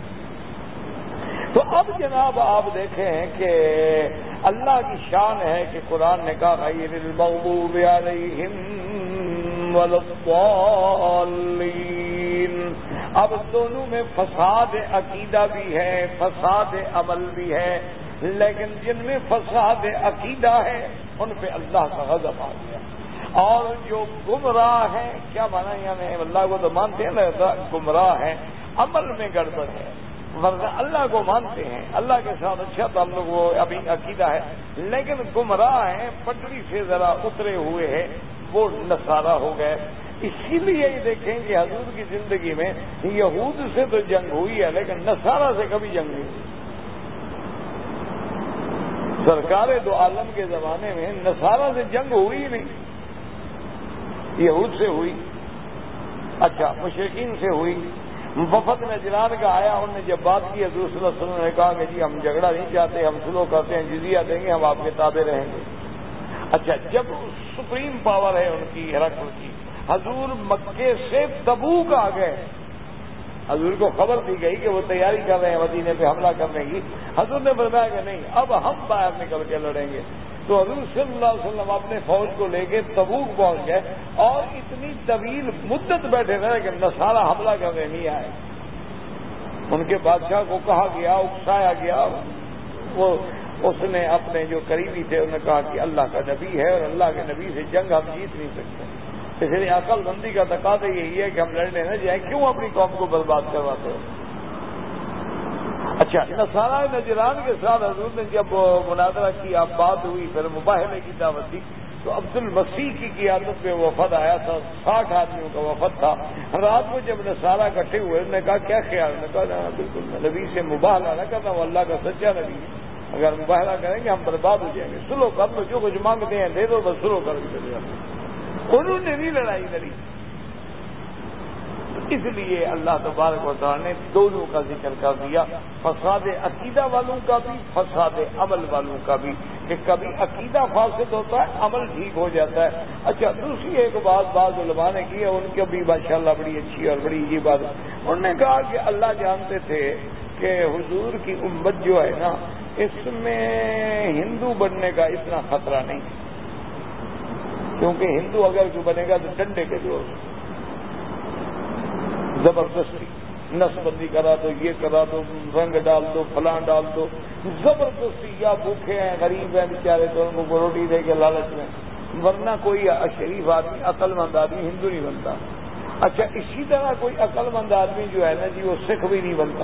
تو اب جناب آپ دیکھیں کہ اللہ کی شان ہے کہ قرآن نے کہا غیر المغضوب علیہم ولا الضالین. اب دونوں میں فساد عقیدہ بھی ہے، فساد عمل بھی ہے، لیکن جن میں فساد عقیدہ ہے ان پہ اللہ کا غضب آ گیا. اور جو گمراہ ہیں، کیا مانا یعنی اللہ کو تو مانتے ہیں نا، گمراہ ہیں، عمل میں گڑبڑ ہے، ورنہ اللہ کو مانتے ہیں، اللہ کے ساتھ اچھا تعلق وہ ابھی عقیدہ ہے، لیکن گمراہ ہیں، پٹری سے ذرا اترے ہوئے ہیں، وہ نصارہ ہو گئے. اسی لیے یہ دیکھیں کہ حضور کی زندگی میں یہود سے تو جنگ ہوئی ہے لیکن نصارہ سے کبھی جنگ نہیں ہوئی. سرکار دو عالم کے زمانے میں نصارہ سے جنگ ہوئی ہی نہیں، یہود سے ہوئی، اچھا مشرکین سے ہوئی. وفد نجران کا آیا، انہوں نے جب بات کی حضور صلی اللہ علیہ وسلم نے کہا کہ جی ہم جھگڑا نہیں چاہتے، ہم سلو کرتے ہیں، جزیہ دیں گے، ہم آپ کے تابع رہیں گے. اچھا جب سپریم پاور ہے ان کی ہرقل کی، حضور مکے سے تبوک آ گئے، حضور کو خبر دی گئی کہ وہ تیاری کر رہے ہیں مدینے پہ حملہ کرنے کی. حضور نے بتایا کہ نہیں اب ہم باہر نکل کے لڑیں گے. تو حضور صلی اللہ علیہ وسلم اپنے فوج کو لے کے تبوک پہنچ گئے اور اتنی طویل مدت بیٹھے رہے کہ نصارہ حملہ کرنے نہیں آئے. ان کے بادشاہ کو کہا گیا، اکسایا گیا، وہ اس نے اپنے جو قریبی تھے انہوں نے کہا کہ اللہ کا نبی ہے اور اللہ کے نبی سے جنگ ہم جیت نہیں سکتے. اس لیے عقل بندی کا تقاضا یہی ہے کہ ہم لڑنے نہ جائیں، کیوں اپنی قوم کو برباد کرواتے ہو. اچھا نصارہ نجران کے ساتھ حضور نے جب مناظرہ کی، اب بات ہوئی، پھر مباہلے کی دعوت دی، تو عبد المسیح کی قیادت میں وفد آیا تھا، 60 آدمیوں کا وفد تھا. رات کو جب نصارہ اکٹھے ہوئے انہوں نے کہا کیا خیال؟ نے کہا بالکل میں نبی سے مباہلہ نہ کرتا ہوں، اللہ کا سچا نبی ہے، اگر مباہلہ کریں گے ہم برباد ہو جائیں گے. سلو کر لو، جو کچھ مانگتے ہیں دے دو، بس سلو کر کے چلے جاتے. انہوں نے بھی لڑائی لڑی. اس لیے اللہ تبارک و تعالی نے دونوں کا ذکر کر دیا، فساد عقیدہ والوں کا بھی، فساد عمل والوں کا بھی، کہ کبھی عقیدہ فاسد ہوتا ہے، عمل ٹھیک ہو جاتا ہے. اچھا دوسری ایک بات بعض علماء نے کی ہے، ان کی بھی ماشاءاللہ بڑی اچھی اور بڑی یہ بات. انہوں نے کہا کہ اللہ جانتے تھے کہ حضور کی امت جو ہے نا، اس میں ہندو بننے کا اتنا خطرہ نہیں، کیونکہ ہندو اگر جو بنے گا تو ڈنڈے کے زور سے، زبردستی نس بندی کرا دو، یہ کرا دو، رنگ ڈال دو، فلاں ڈال دو، زبردستی. یا بھوکھے ہیں غریب ہیں بیچارے تو ان کو روٹی دے کے لالچ میں، ورنہ کوئی شریف آدمی عقل مند آدمی ہندو نہیں بنتا. اچھا اسی طرح کوئی عقل مند آدمی جو ہے نا جی وہ سکھ بھی نہیں بنتا.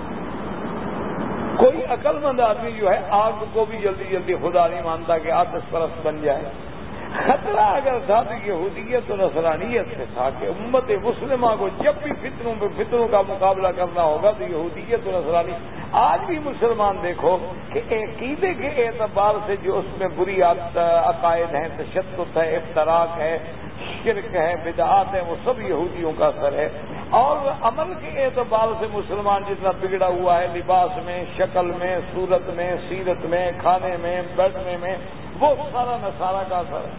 کوئی عقل مند آدمی جو ہے آگ کو بھی جلدی جلدی خدا نہیں مانتا کہ آتش پرست بن جائے. خطرہ اگر تھا تو یہودیت و نصرانیت سے تھا کہ امت مسلمہ کو جب بھی فتنوں کا مقابلہ کرنا ہوگا تو یہودیت و نصرانیت. آج بھی مسلمان دیکھو کہ عقیدے کے اعتبار سے جو اس میں بری عقائد ہیں، تشدد ہے، افتراق ہے، شرک ہے، بدعات ہے، وہ سب یہودیوں کا اثر ہے. اور عمل کے اعتبار سے مسلمان جتنا بگڑا ہوا ہے، لباس میں، شکل میں، صورت میں، سیرت میں، کھانے میں، بیٹھنے میں، وہ سارا نصارہ کا اثر ہے.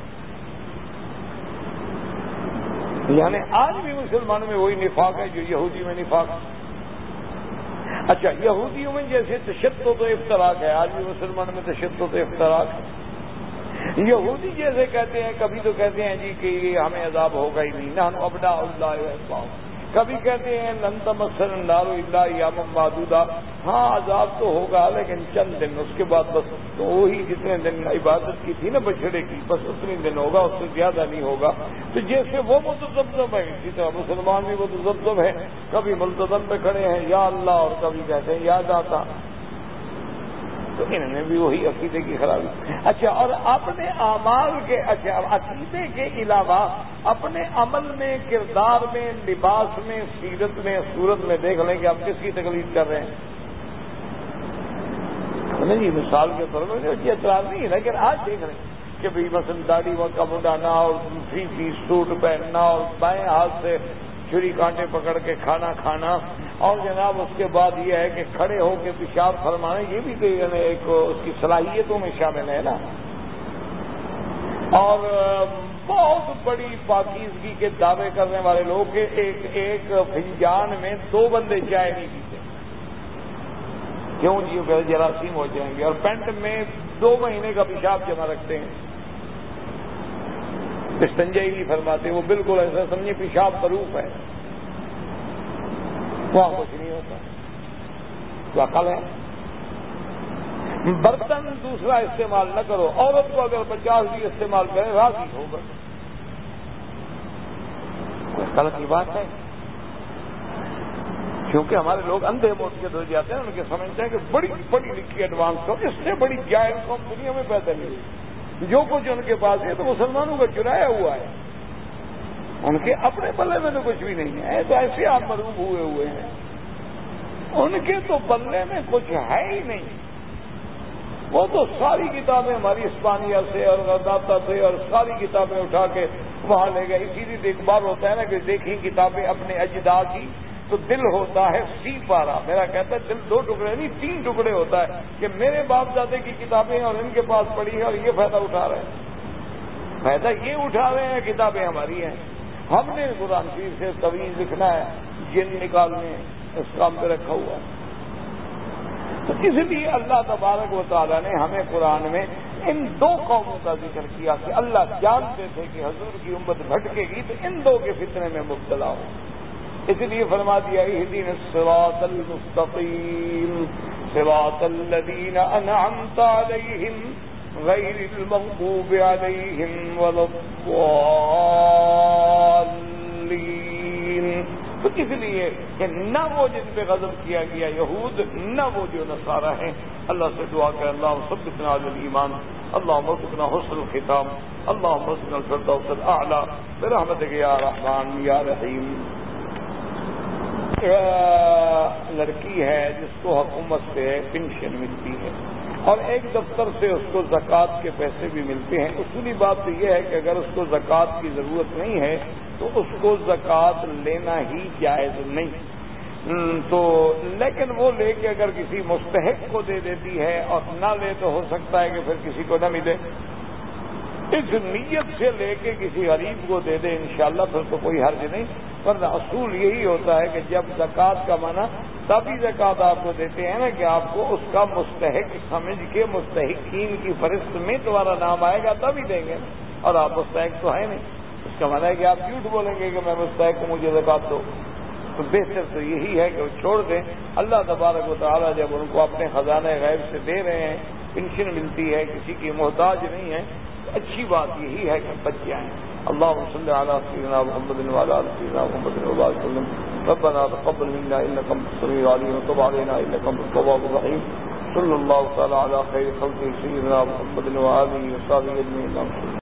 یعنی آج بھی مسلمانوں میں وہی نفاق ہے جو یہودی میں نفاق. اچھا یہودیوں میں جیسے تشدد و افتراق ہے، آج بھی مسلمانوں میں تشدد و افتراق ہے. یہودی جیسے کہتے ہیں، کبھی تو کہتے ہیں جی کہ ہمیں عذاب ہوگا ہی نہیں، نحن ابناء اللہ و احباؤہ. کبھی کہتے ہیں لن تمسنا النار الا ایاما معدودا. ہاں عذاب تو ہوگا لیکن چند دن، اس کے بعد بس تو وہی جتنے دن عبادت کی تھی نا بچڑے کی، بس اتنے دن ہوگا، اس سے زیادہ نہیں ہوگا. تو جیسے وہ متذبذب ہے اسی طرح مسلمان بھی متذبذب ہے، کبھی ملتزم پہ کھڑے ہیں یا اللہ اور کبھی کہتے ہیں یا داتا. تو انہوں نے بھی وہی عقیدے کی خرابی. اچھا اور اپنے اعمال کے، اچھا عقیدے کے علاوہ اپنے عمل میں، کردار میں، لباس میں، سیرت میں، صورت میں دیکھ لیں کہ آپ کس کی تقلید کر رہے ہیں. نہیں جی مثال کے طور پر یہ اعتراض نہیں ہے، لیکن آج دیکھ رہے ہیں کہ بھائی مثلا داڑھی کا مڈانا اور 3 پیس سوٹ پہننا اور بائیں ہاتھ سے چھری کانٹے پکڑ کے کھانا کھانا، اور جناب اس کے بعد یہ ہے کہ کھڑے ہو کے پیشاب فرمانا، یہ بھی تو ایک اس کی صلاحیتوں میں شامل ہے نا۔ اور بہت بڑی پاکیزگی کے دعوے کرنے والے لوگ کہ ایک فنجان میں 2 بندے چائے نہیں پیتے، کیوں جی؟ جراثیم ہو جائیں گے، اور پینٹ میں 2 مہینے کا پیشاب جمع رکھتے ہیں، استنجا ہی نہیں فرماتے، وہ بالکل ایسا سمجھے پیشاب پروف ہے، وہاں کچھ نہیں ہوتا، تو عقل ہے۔ برتن دوسرا استعمال نہ کرو، عورت کو اگر 50 بھی استعمال کرے راضی ہوگا، عقل کی بات ہے، کیونکہ ہمارے لوگ اندھے موت ہو جاتے ہیں، ان کے سمجھتے ہیں کہ بڑی بڑی لکھی ایڈوانس ہو، اس سے بڑی جائل قوم دنیا میں پیدا نہیں ہوئی، جو کچھ ان کے پاس ہے تو مسلمانوں کا چرایا ہوا ہے، ان کے اپنے بلے میں تو کچھ بھی نہیں ہے، تو ایسے آپ مروب ہوئے ہیں، ان کے تو بلے میں کچھ ہے ہی نہیں، وہ تو ساری کتابیں ہماری اسپانیہ سے اور غرداتا سے اور ساری کتابیں اٹھا کے وہاں لے گئے، اسی لیے ایک بار ہوتا ہے نا کہ دیکھیں کتابیں اپنے اجداد کی تو دل ہوتا ہے سی پارا، میرا کہتا ہے دل 2 ٹکڑے نہیں 3 ٹکڑے ہوتا ہے کہ میرے باپ دادے کی کتابیں اور ان کے پاس پڑھی ہیں اور یہ فائدہ اٹھا رہے ہیں، فائدہ یہ اٹھا رہے ہیں، کتابیں ہماری ہیں، ہم نے قرآن شریف سے طویل لکھنا ہے، جن نکالنے اس کام پہ رکھا ہوا ہے۔ تو اس لیے اللہ تبارک و تعالیٰ نے ہمیں قرآن میں ان 2 قوموں کا ذکر کیا کہ اللہ جانتے تھے کہ حضور کی امت بھٹکے گی تو ان 2 کے فتنے میں مبتلا ہو، اس لیے فرما دیا اہدنا الصراط المستقیم صراط الذین انعمت علیہم غیر المغضوب علیہم ولا الضالین۔ تو اس لیے کہ نہ وہ جن پہ غضب کیا گیا یہود، نہ وہ جو نصارہ ہیں۔ اللہ سے دعا کہ اللہم ثبتنا علی الایمان، اللہم ارزقنا حسن الختام، اللہم ارزقنا الفردوس الاعلی برحمتک یا رحمان یا رحیم۔ لڑکی ہے جس کو حکومت سے پنشن ملتی ہے اور ایک دفتر سے اس کو زکوٰۃ کے پیسے بھی ملتے ہیں، اصولی بات تو یہ ہے کہ اگر اس کو زکوٰۃ کی ضرورت نہیں ہے تو اس کو زکوٰۃ لینا ہی جائز نہیں، تو لیکن وہ لے کے اگر کسی مستحق کو دے دیتی ہے اور نہ لے تو ہو سکتا ہے کہ پھر کسی کو نہ ملے، اس نیت سے لے کے کسی غریب کو دے دے انشاءاللہ پھر تو کوئی حرج نہیں، ورنہ اصول یہی ہوتا ہے کہ جب زکوٰۃ کا منع تبھی زکوٰۃ آپ کو دیتے ہیں نا کہ آپ کو اس کا مستحق سمجھ کے مستحقین کی فہرست میں تمہارا نام آئے گا تبھی دیں گے، اور آپ مستحق تو ہے نہیں، اس کا منع ہے کہ آپ جھوٹ بولیں گے کہ میں مستحق ہوں مجھے زکوٰۃ دو، تو بہتر تو یہی ہے کہ وہ چھوڑ دیں۔ اللہ تبارک و تعالیٰ جب ان کو اپنے خزانہ غیب سے دے رہے ہیں، پنشن ملتی ہے، کسی کی محتاج نہیں ہے، اچھی بات یہی ہے کہ بچ جائیں۔ اللهم صل على سيدنا محمد وعلى آل سيدنا محمد وبارك وسلم ربنا تقبل منا انك انت السميع العليم وتب علينا انك انت التواب الرحيم صلى الله تعالى على خير خلقه سيدنا محمد وآله وصحبه اجمعين۔